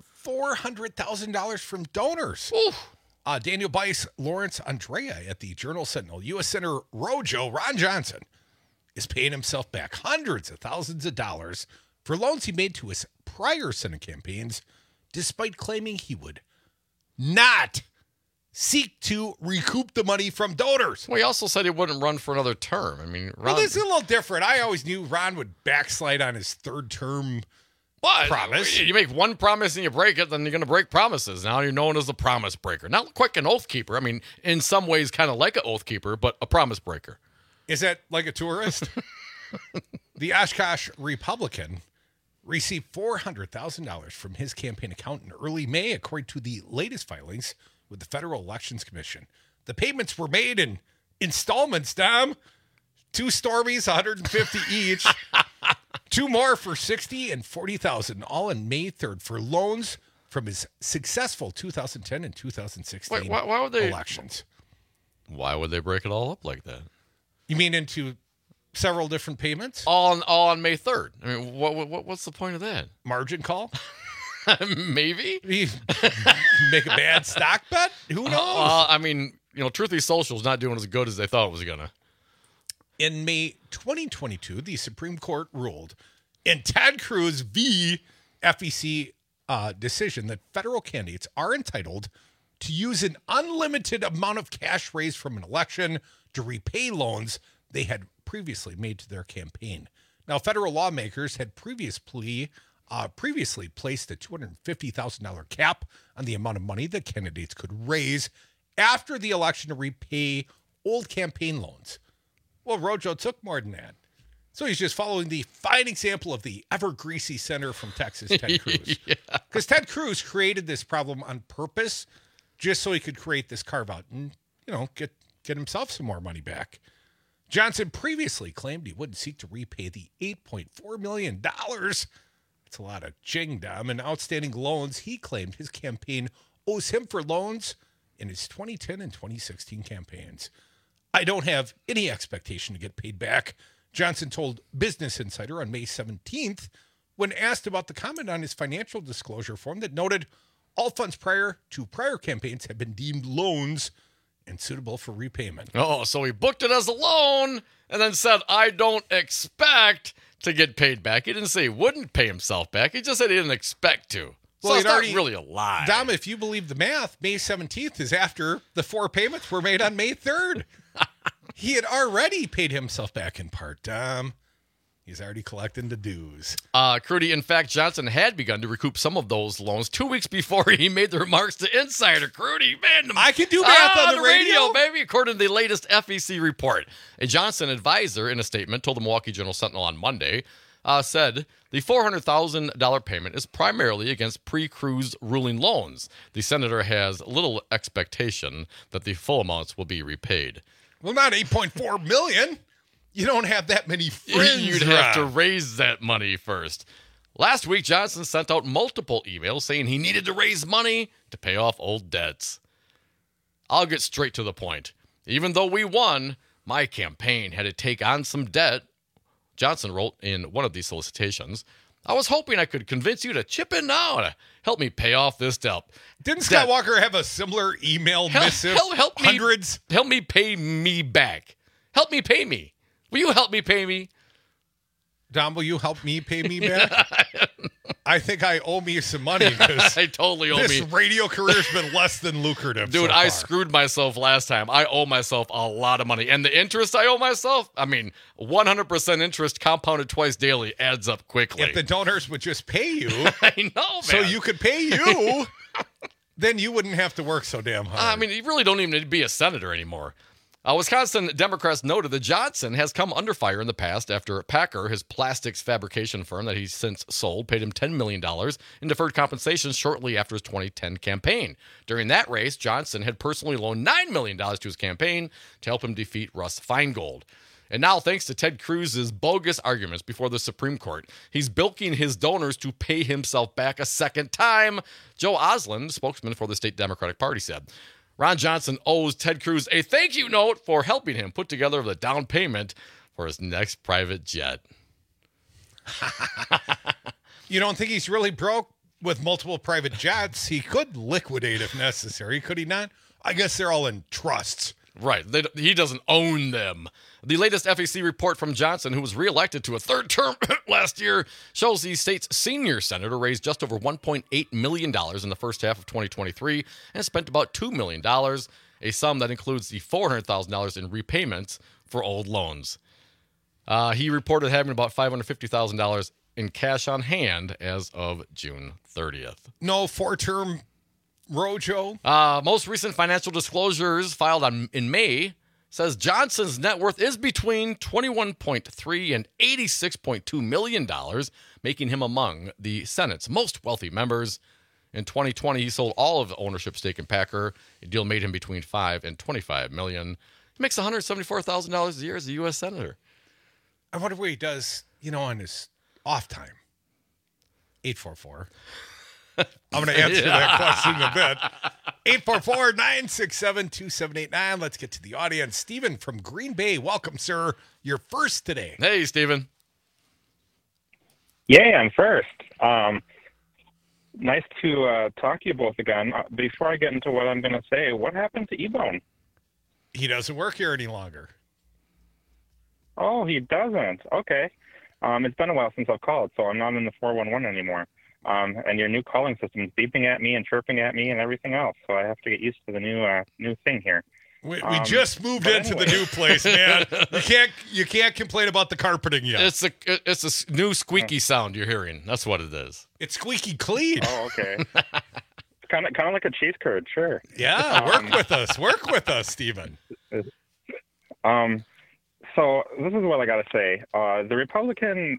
$400,000 from donors. Daniel Bice, Lawrence Andrea at the Journal-Sentinel. U.S. Senator Rojo, Ron Johnson, is paying himself back hundreds of thousands of dollars for loans he made to his prior Senate campaigns, despite claiming he would not seek to recoup the money from donors. Well, he also said he wouldn't run for another term. I mean, Ron... Well, this is a little different. I always knew Ron would backslide on his third term promise. You make one promise and you break it, then you're going to break promises. Now you're known as a promise breaker. Not quite an oath keeper. I mean, in some ways, kind of like an oath keeper, but a promise breaker. Is that like a tourist? The Oshkosh Republican received $400,000 from his campaign account in early May, according to the latest filings with the Federal Elections Commission. The payments were made in installments, Dom. 2 Stormies, $150 each. 2 more for $60,000 and $40,000, all on May 3rd for loans from his successful 2010 and 2016 why would they, elections. Why would they break it all up like that? You mean into several different payments? All on May 3rd. I mean, what's the point of that? Margin call? Maybe. Make a bad stock bet? Who knows? I mean, Truthy Social's not doing as good as they thought it was going to. In May 2022, the Supreme Court ruled in Ted Cruz v. FEC decision that federal candidates are entitled to use an unlimited amount of cash raised from an election to repay loans they had previously made to their campaign. Now, federal lawmakers had previously placed a $250,000 cap on the amount of money that candidates could raise after the election to repay old campaign loans. Well, Rojo took more than that. So he's just following the fine example of the ever-greasy senator from Texas, Ted Cruz. Because Ted Cruz created this problem on purpose just so he could create this carve-out and, get himself some more money back. Johnson previously claimed he wouldn't seek to repay the $8.4 million. That's a lot of jing-dum and outstanding loans he claimed his campaign owes him for loans in his 2010 and 2016 campaigns. I don't have any expectation to get paid back, Johnson told Business Insider on May 17th when asked about the comment on his financial disclosure form that noted all funds prior to prior campaigns have been deemed loans and suitable for repayment. Oh, so he booked it as a loan and then said, I don't expect to get paid back. He didn't say he wouldn't pay himself back. He just said he didn't expect to. Well, so it's not really a lie. Dom, if you believe the math, May 17th is after the 4 payments were made on May 3rd. He had already paid himself back in part, Dom. He's already collecting the dues. Crudy, in fact, Johnson had begun to recoup some of those loans 2 weeks before he made the remarks to Insider. Crudy, man. I can do math on the radio, baby, according to the latest FEC report. A Johnson advisor in a statement told the Milwaukee Journal-Sentinel on Monday, said the $400,000 payment is primarily against pre-Cruz ruling loans. The senator has little expectation that the full amounts will be repaid. Well, not $8.4 million. You don't have that many friends. You'd have to raise that money first. Last week, Johnson sent out multiple emails saying he needed to raise money to pay off old debts. I'll get straight to the point. Even though we won, my campaign had to take on some debt, Johnson wrote in one of these solicitations. I was hoping I could convince you to chip in now to help me pay off this debt. Didn't Scott Walker have a similar email missive? Hundreds? Help me pay me back. Help me pay me. Will you help me pay me? Dom, will you help me pay me back? I think I owe me some money because I totally owe this radio career's been less than lucrative. Dude, I screwed myself last time. I owe myself a lot of money. And the interest I owe myself, 100% interest compounded twice daily adds up quickly. If the donors would just pay you, I know, man. So you could pay you, then you wouldn't have to work so damn hard. You really don't even need to be a senator anymore. Wisconsin Democrats noted that Johnson has come under fire in the past after Packer, his plastics fabrication firm that he's since sold, paid him $10 million in deferred compensation shortly after his 2010 campaign. During that race, Johnson had personally loaned $9 million to his campaign to help him defeat Russ Feingold. And now, thanks to Ted Cruz's bogus arguments before the Supreme Court, he's bilking his donors to pay himself back a second time. Joe Osland, spokesman for the state Democratic Party, said Ron Johnson owes Ted Cruz a thank you note for helping him put together the down payment for his next private jet. You don't think he's really broke with multiple private jets? He could liquidate if necessary, could he not? I guess they're all in trusts. Right. He doesn't own them. The latest FEC report from Johnson, who was reelected to a third term last year, shows the state's senior senator raised just over $1.8 million in the first half of 2023 and spent about $2 million, a sum that includes the $400,000 in repayments for old loans. He reported having about $550,000 in cash on hand as of June 30th. No four-term Rojo? Most recent financial disclosures filed in May says Johnson's net worth is between $21.3 and $86.2 million, making him among the Senate's most wealthy members. In 2020, he sold all of the ownership stake in Packer. A deal made him between $5 and $25 million. He makes $174,000 a year as a U.S. senator. I wonder what he does, on his off time. 844. I'm going to answer that question in a bit. 844-967-2789. Let's get to the audience. Stephen from Green Bay. Welcome, sir. You're first today. Hey, Stephen. Yay, I'm first. Nice to talk to you both again. Before I get into what I'm going to say, what happened to E-Bone? He doesn't work here any longer. Oh, he doesn't. Okay. It's been a while since I've called, so I'm not in the 411 anymore. And your new calling system is beeping at me and chirping at me and everything else, so I have to get used to the new thing here. We just moved into the new place, man. You can't complain about the carpeting yet. It's a new squeaky sound you're hearing. That's what it is. It's squeaky clean. Oh, okay. Kind of like a cheese curd, sure. Yeah, work with us, Stephen. So this is what I got to say. The Republican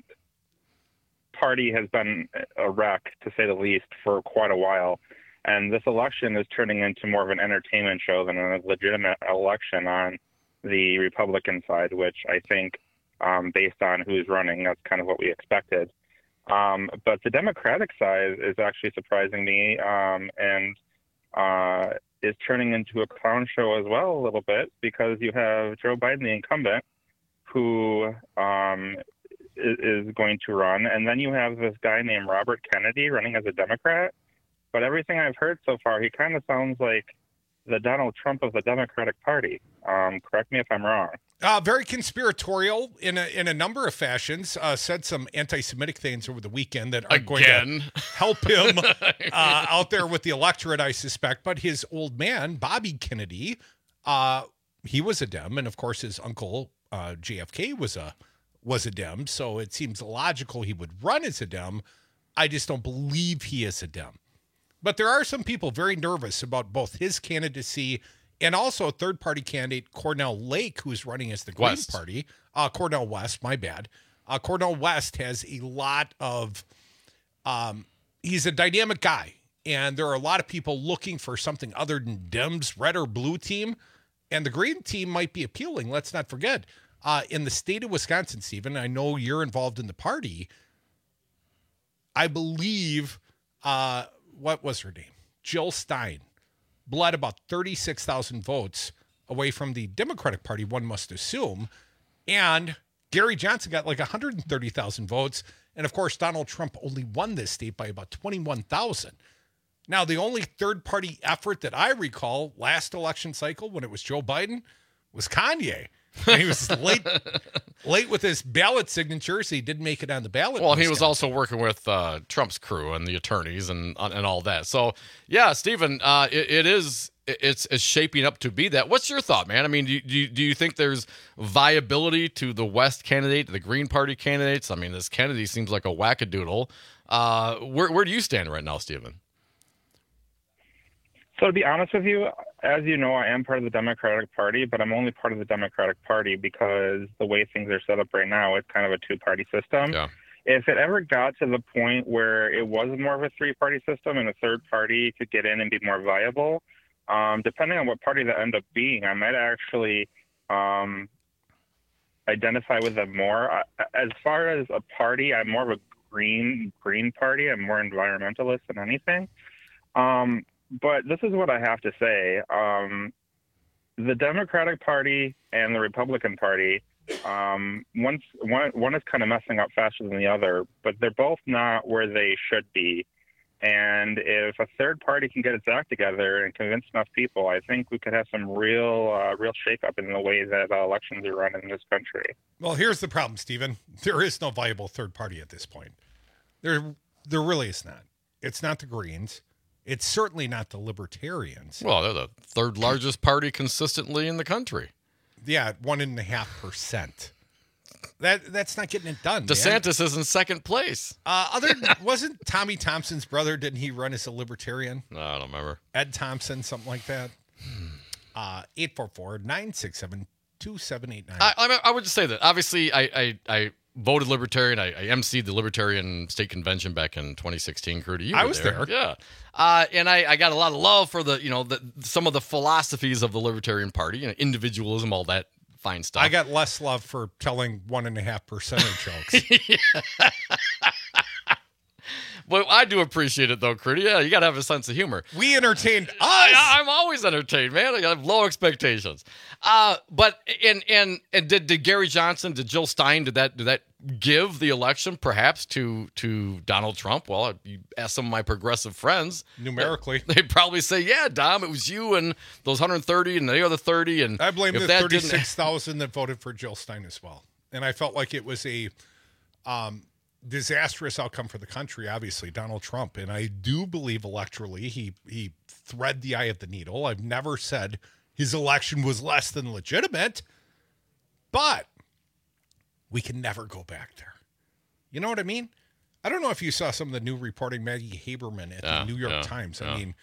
Party has been a wreck, to say the least, for quite a while. And this election is turning into more of an entertainment show than a legitimate election on the Republican side, which I think, based on who's running, that's kind of what we expected. But the Democratic side is actually surprising me and is turning into a clown show as well a little bit, because you have Joe Biden, the incumbent, who is going to run. And then you have this guy named Robert Kennedy running as a Democrat. But everything I've heard so far, he kind of sounds like the Donald Trump of the Democratic Party. Correct me if I'm wrong. Very conspiratorial in a number of fashions. Said some anti-Semitic things over the weekend that are going to help him out there with the electorate, I suspect. But his old man, Bobby Kennedy, he was a Dem, and of course his uncle JFK was a Dem. So it seems logical he would run as a Dem. I just don't believe he is a Dem. But there are some people very nervous about both his candidacy and also a third-party candidate, Cornell Lake, who's running as the Green Party. Cornell West, my bad. Cornell West has a lot of he's a dynamic guy, and there are a lot of people looking for something other than Dems, red or blue team, and the Green team might be appealing. Let's not forget, in the state of Wisconsin, Stephen, I know you're involved in the party, I believe... what was her name? Jill Stein bled about 36,000 votes away from the Democratic Party, one must assume. And Gary Johnson got like 130,000 votes. And of course, Donald Trump only won this state by about 21,000. Now, the only third-party effort that I recall last election cycle when it was Joe Biden was Kanye. And he was late with his ballot signatures. He didn't make it on the ballot. Well, he was also working with Trump's crew and the attorneys and all that. So, yeah, Stephen, it's shaping up to be that. What's your thought, man? I mean, do you think there's viability to the West candidate, the Green Party candidates? I mean, this Kennedy seems like a wackadoodle. Where do you stand right now, Stephen? So to be honest with you, as you know, I am part of the Democratic Party, but I'm only part of the Democratic Party because the way things are set up right now, it's kind of a two-party system. Yeah. If it ever got to the point where it was more of a three-party system and a third party could get in and be more viable, depending on what party that end up being, I might actually identify with them more. As far as a party, I'm more of a green party. I'm more environmentalist than anything. But this is what I have to say. The Democratic Party and the Republican Party, one is kind of messing up faster than the other, but they're both not where they should be. And if a third party can get its act together and convince enough people, I think we could have some real shakeup in the way that elections are run in this country. Well, here's the problem, Stephen. There is no viable third party at this point. There really is not. It's not the Greens. It's certainly not the Libertarians. Well, they're the third largest party consistently in the country. Yeah, 1.5%. That's not getting it done. DeSantis is in second place. Wasn't Tommy Thompson's brother? Didn't he run as a Libertarian? No, I don't remember. Ed Thompson, something like that. 844-967-2789. I would just say that. Obviously, I voted Libertarian. I emceed the Libertarian State Convention back in 2016. Crudy, I was there. Yeah, and I got a lot of love for some of the philosophies of the Libertarian Party, individualism, all that fine stuff. I got less love for telling 1.5% jokes. Well, I do appreciate it, though, Crudy. Yeah, you got to have a sense of humor. We entertained us. I'm always entertained, man. I have low expectations. But did Gary Johnson, did Jill Stein, did that give the election perhaps to Donald Trump? Well, you ask some of my progressive friends. Numerically. They'd probably say, yeah, Dom, it was you and those 130 and the other 30. And I blame the 36,000 that voted for Jill Stein as well. And I felt like it was a disastrous outcome for the country, obviously, Donald Trump. And I do believe electorally he thread the eye of the needle. I've never said his election was less than legitimate, but we can never go back there. You know what I mean? I don't know if you saw some of the new reporting, Maggie Haberman at the New York Times. I mean,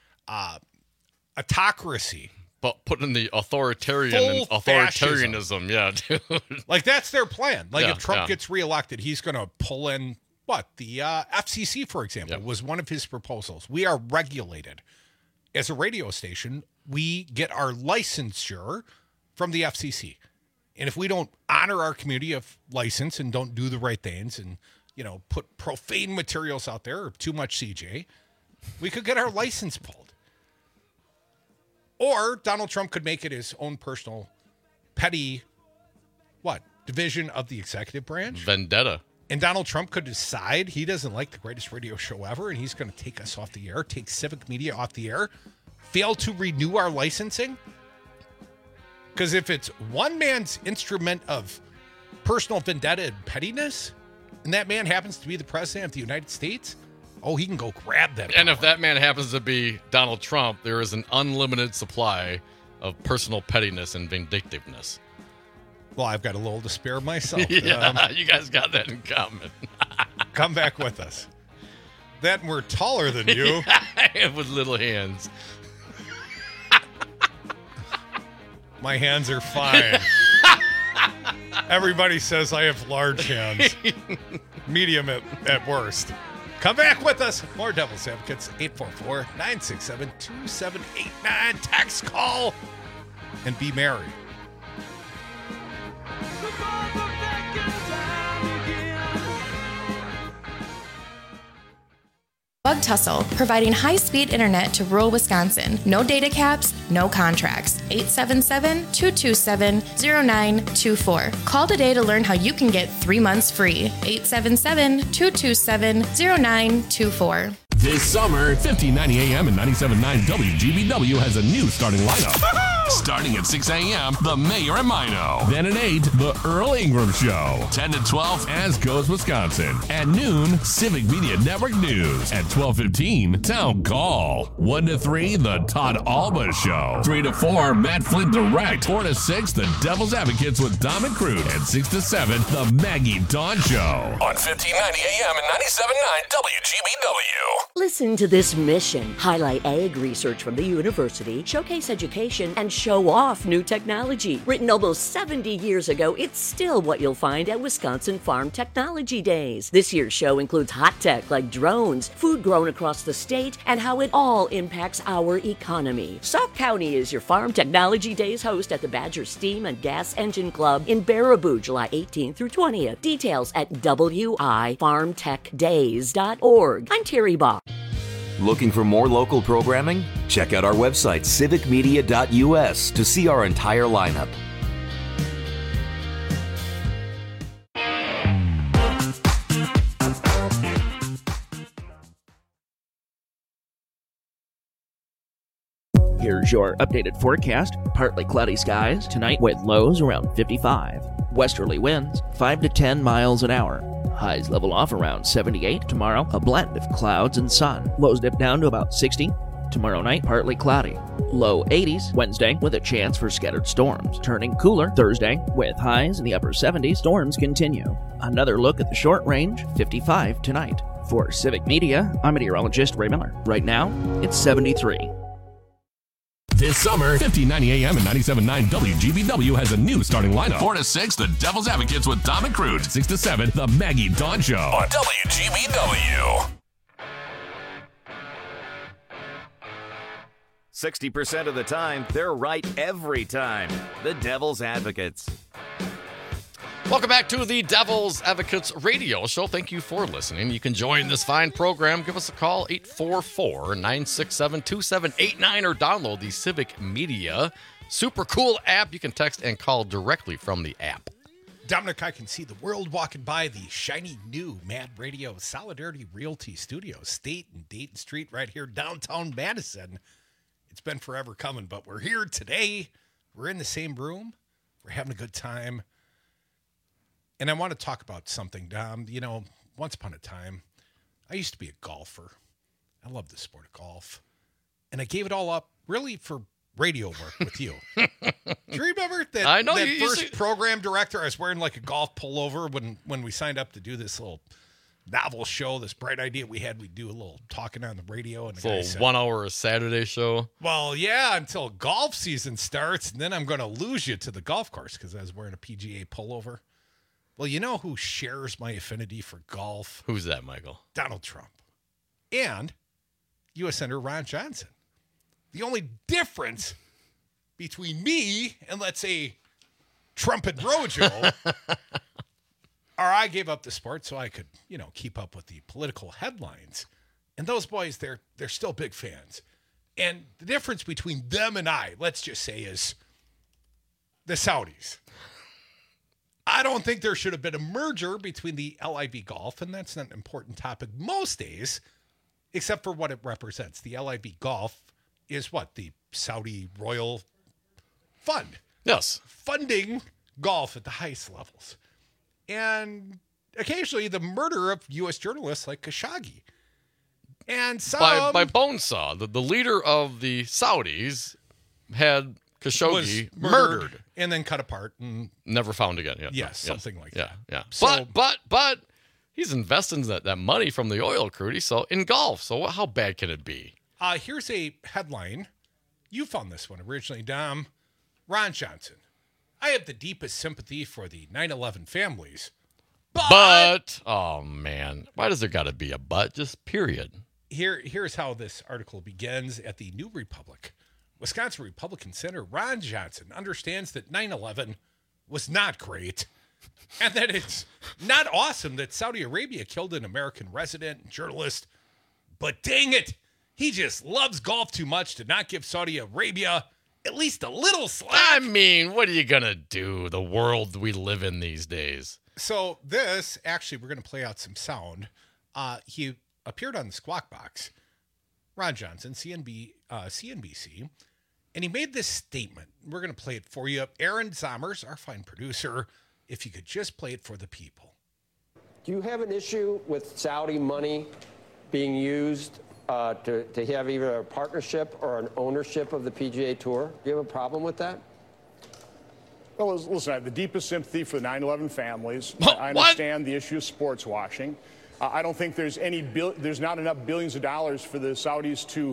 autocracy. But putting the authoritarianism, yeah, dude. Like, that's their plan. Like, if Trump gets reelected, he's going to pull in, the FCC, for example, was one of his proposals. We are regulated. As a radio station, we get our licensure from the FCC. And if we don't honor our community of license and don't do the right things and, put profane materials out there or too much CJ, we could get our license pulled. Or Donald Trump could make it his own personal petty, division of the executive branch? Vendetta. And Donald Trump could decide he doesn't like the greatest radio show ever and he's going to take us off the air, take Civic Media off the air, fail to renew our licensing. Because if it's one man's instrument of personal vendetta and pettiness, and that man happens to be the president of the United States, he can go grab that. And if that man happens to be Donald Trump, there is an unlimited supply of personal pettiness and vindictiveness. Well, I've got a little to spare myself. Yeah, you guys got that in common. Come back with us. That and we're taller than you. With little hands. My hands are fine. Everybody says I have large hands. Medium at worst. Come back with us. More Devil's Advocates, 844-967-2789. Text, call, and be merry. Bug Tussle, providing high-speed internet to rural Wisconsin. No data caps, no contracts. 877-227-0924. Call today to learn how you can get 3 months free. 877-227-0924. This summer, 1590 AM and 97.9 WGBW has a new starting lineup. Starting at 6 a.m., The Mayor and Mino. Then at 8, The Earl Ingram Show. 10 to 12, As Goes Wisconsin. At noon, Civic Media Network News. At 12:15, Town Call. 1 to 3, The Todd Alba Show. 3 to 4, Matt Flint Direct. 4 to 6, The Devil's Advocates with Dom and Crude. And 6 to 7, The Maggie Dawn Show. On 1590 AM and 97.9 WGBW. Listen to this mission. Highlight ag research from the university, showcase education, and show off new technology. Written almost 70 years ago, it's still what you'll find at Wisconsin Farm Technology Days. This year's show includes hot tech like drones, food grown across the state, and how it all impacts our economy. Sauk County is your Farm Technology Days host at the Badger Steam and Gas Engine Club in Baraboo, July 18th through 20th. Details at wifarmtechdays.org. I'm Terry Bach. Looking for more local programming? Check out our website, civicmedia.us, to see our entire lineup. Here's your updated forecast. Partly cloudy skies tonight with lows around 55. Westerly winds 5 to 10 miles an hour. Highs level off around 78. Tomorrow, a blend of clouds and sun. Lows dip down to about 60. Tomorrow night, partly cloudy. Low 80s. Wednesday, with a chance for scattered storms. Turning cooler Thursday, with highs in the upper 70s. Storms continue. Another look at the short range, 55 tonight. For Civic Media, I'm meteorologist Ray Miller. Right now, it's 73. This summer, 1590 AM and 97.9 WGBW has a new starting lineup. 4 to 6, the Devil's Advocates with Dom and Crude. 6 to 7, the Maggie Dawn Show on WGBW. 60% of the time, they're right every time. The Devil's Advocates. Welcome back to the Devil's Advocates radio show. Thank you for listening. You can join this fine program. Give us a call, 844-967-2789, or download the Civic Media super cool app. You can text and call directly from the app. Dominic, I can see the world walking by the shiny new Mad Radio Solidarity Realty Studios, State and Dayton Street, right here downtown Madison. It's been forever coming, but we're here today. We're in the same room. We're having a good time. And I want to talk about something, Dom. You know, once upon a time, I used to be a golfer. I love the sport of golf. And I gave it all up, really, for radio work with you. Do you remember that, I know, that you first program director? I was wearing like a golf pullover when we signed up to do this little novel show, this bright idea we had. We'd do a little talking on the radio. And a 1 hour Saturday show. Well, yeah, until golf season starts. And then I'm going to lose you to the golf course because I was wearing a PGA pullover. Well, you know who shares my affinity for golf? Who's that, Michael? Donald Trump. And U.S. Senator Ron Johnson. The only difference between me and, let's say, Trump and Rojo are I gave up the sport so I could, you know, keep up with the political headlines. And those boys, they're still big fans. And the difference between them and I, let's just say, is the Saudis. I don't think there should have been a merger between the LIV Golf, and that's not an important topic most days, except for what it represents. The LIV Golf is what? The Saudi Royal Fund. Yes. Funding golf at the highest levels. And occasionally the murder of U.S. journalists like Khashoggi. And some... By Bonesaw, the leader of the Saudis, had Khashoggi murdered. And then cut apart and never found again. Yeah, yes, something like that. Yeah. So, but he's investing that money from the oil crude in golf. So how bad can it be? Here's a headline. You found this one originally, Dom. Ron Johnson. I have the deepest sympathy for the 9/11 families. But oh man, why does there got to be a but? Just period. Here's how this article begins at the New Republic. Wisconsin Republican Senator Ron Johnson understands that 9/11 was not great and that it's not awesome that Saudi Arabia killed an American resident and journalist. But dang it, he just loves golf too much to not give Saudi Arabia at least a little slack. I mean, what are you going to do? The world we live in these days. So this, actually, we're going to play out some sound. He appeared on the Squawk Box, Ron Johnson, CNBC, and he made this statement. We're going to play it for you. Aaron Zomers, our fine producer, if you could just play it for the people. Do you have an issue with Saudi money being used to have either a partnership or an ownership of the PGA Tour? Do you have a problem with that? Well, listen, I have the deepest sympathy for the 9/11 families. I understand the issue of sports washing. I don't think there's not enough billions of dollars for the Saudis to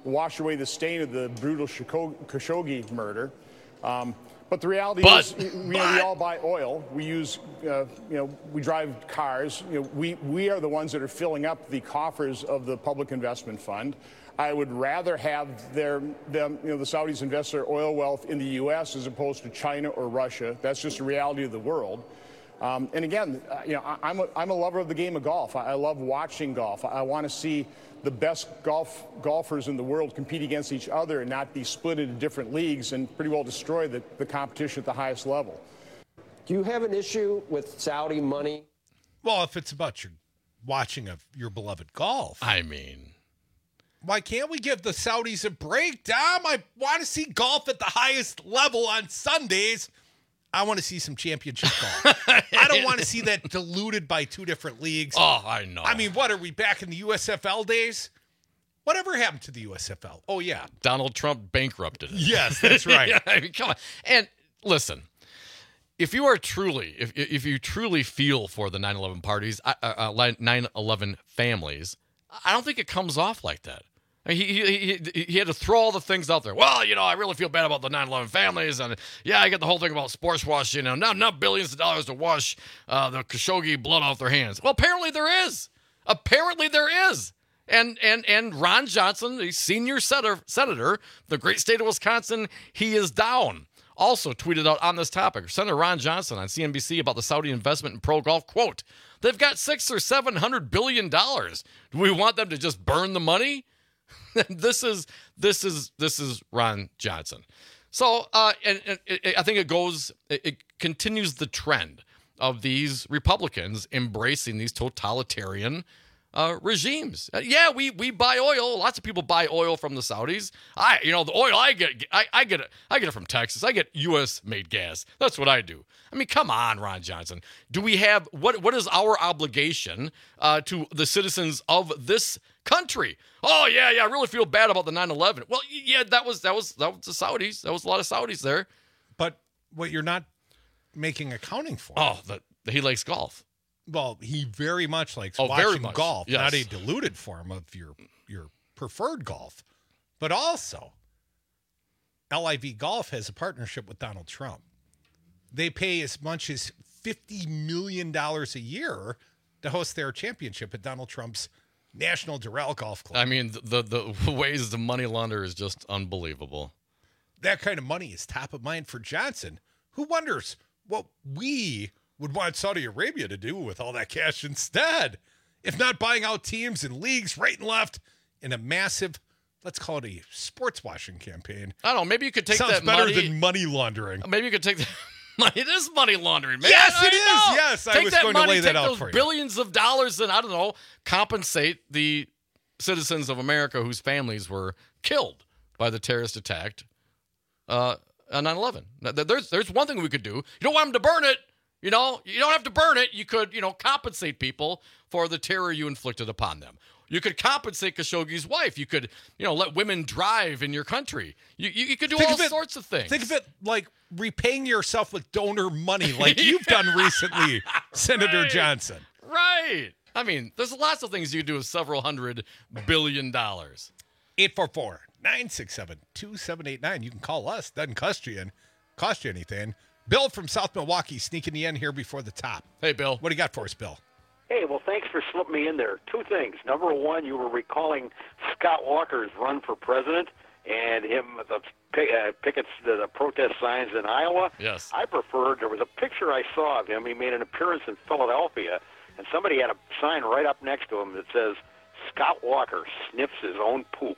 wash away the stain of the brutal Khashoggi murder. But the reality is, we all buy oil. We use, we drive cars. We are the ones that are filling up the coffers of the Public Investment Fund. I would rather have the Saudis invest their oil wealth in the U.S. as opposed to China or Russia. That's just a reality of the world. And again, I'm a lover of the game of golf. I love watching golf. I want to see the best golfers in the world compete against each other and not be split into different leagues and pretty well destroy the competition at the highest level. Do you have an issue with Saudi money? Well, if it's about your watching of your beloved golf. I mean, why can't we give the Saudis a break, Dom? I want to see golf at the highest level on Sundays. I want to see some championship golf. I don't want to see that diluted by two different leagues. Oh, I know. I mean, what are we back in the USFL days? Whatever happened to the USFL? Oh, yeah. Donald Trump bankrupted it. Yes, that's right. Yeah, I mean, come on. And listen, if you are truly, if you truly feel for the 9/11 parties, 9/11 families, I don't think it comes off like that. I mean, he had to throw all the things out there. Well, I really feel bad about the 9/11 families, and yeah, I get the whole thing about sports washing, and not billions of dollars to wash the Khashoggi blood off their hands. Well, apparently there is. And Ron Johnson, the senior senator, the great state of Wisconsin, he is down. Also tweeted out on this topic, Senator Ron Johnson on CNBC about the Saudi investment in pro golf. Quote, they've got $600 or $700 billion. Do we want them to just burn the money? This is Ron Johnson. So, and I think it continues the trend of these Republicans embracing these totalitarian regimes. Yeah, we buy oil. Lots of people buy oil from the Saudis. The oil I get it from Texas. I get U.S. made gas. That's what I do. I mean, come on, Ron Johnson. Do we have what is our obligation to the citizens of this country? Oh yeah, I really feel bad about the 9/11. Well, yeah, that was the Saudis. There was a lot of Saudis there. But what you're not making accounting for? Oh, that he likes golf. Well, he very much likes watching golf, yes. Not a diluted form of your preferred golf. But also, LIV Golf has a partnership with Donald Trump. They pay as much as $50 million a year to host their championship at Donald Trump's National Doral Golf Club. I mean, the ways the money launder is just unbelievable. That kind of money is top of mind for Johnson, who wonders what we would want Saudi Arabia to do with all that cash instead, if not buying out teams and leagues right and left in a massive, let's call it a sports washing campaign. I don't know. Maybe you could take Sounds that better money. than money laundering. Maybe you could take that money. It is money laundering, man. Yes, it is. Yes, I was going to lay that out for you. Take those billions of dollars and, I don't know, compensate the citizens of America whose families were killed by the terrorist attack on 9/11. There's one thing we could do. You don't want them to burn it. You don't have to burn it. You could, compensate people for the terror you inflicted upon them. You could compensate Khashoggi's wife. You could, let women drive in your country. You could do all sorts of things. Think of it like repaying yourself with donor money like you've done recently, Senator Johnson. Right. I mean, there's lots of things you do with several $100 billion. 844-967-2789. You can call us. Doesn't cost you anything. Bill from South Milwaukee sneaking you in here before the top. Hey, Bill. What do you got for us, Bill? Hey, well, thanks for slipping me in there. Two things. Number one, you were recalling Scott Walker's run for president and the pickets, the protest signs in Iowa. Yes. I preferred, there was a picture I saw of him. He made an appearance in Philadelphia, and somebody had a sign right up next to him that says, Scott Walker sniffs his own poop.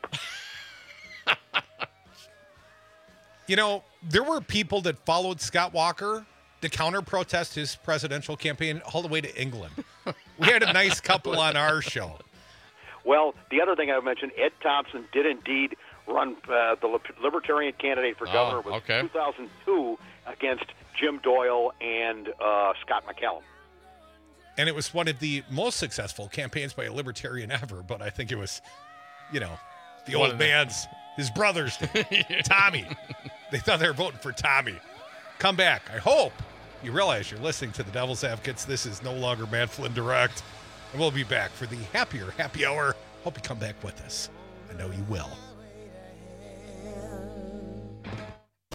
There were people that followed Scott Walker to counter-protest his presidential campaign all the way to England. We had a nice couple on our show. Well, the other thing I mentioned, Ed Thompson did indeed run the Libertarian candidate for governor was 2002 against Jim Doyle and Scott McCallum. And it was one of the most successful campaigns by a Libertarian ever, but I think it was, the old man's, his brothers, Tommy. They thought they were voting for Tommy. Come back. I hope you realize you're listening to the Devil's Advocates. This is no longer Matt Flynn Direct. And we'll be back for the happier happy hour. Hope you come back with us. I know you will.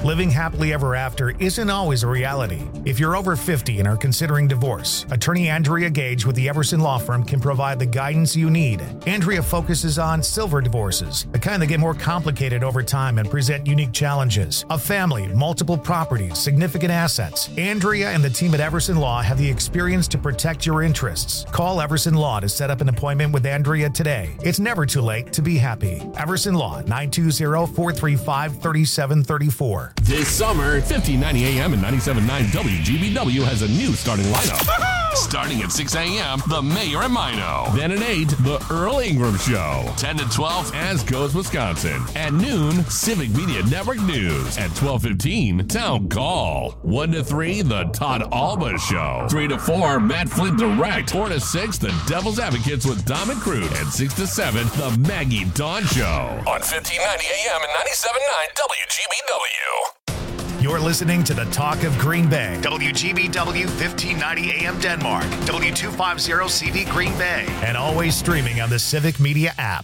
Living happily ever after isn't always a reality. If you're over 50 and are considering divorce, attorney Andrea Gage with the Everson Law Firm can provide the guidance you need. Andrea focuses on silver divorces, the kind that get more complicated over time and present unique challenges. A family, multiple properties, significant assets. Andrea and the team at Everson Law have the experience to protect your interests. Call Everson Law to set up an appointment with Andrea today. It's never too late to be happy. Everson Law, 920-435-3734. This summer, 1590 AM and 97.9 WGBW has a new starting lineup. Starting at 6 a.m., The Mayor and Mino. Then at 8, The Earl Ingram Show. 10 to 12, As Goes Wisconsin. At noon, Civic Media Network News. At 12:15, Town Call. 1 to 3, The Todd Alba Show. 3 to 4, Matt Flint Direct. 4 to 6, The Devil's Advocates with Dom and Cruz. And 6 to 7, The Maggie Dawn Show. On 1590 AM and 97.9 WGBW. You're listening to the Talk of Green Bay. WGBW 1590 AM Denmark. W250 CV Green Bay. And always streaming on the Civic Media app.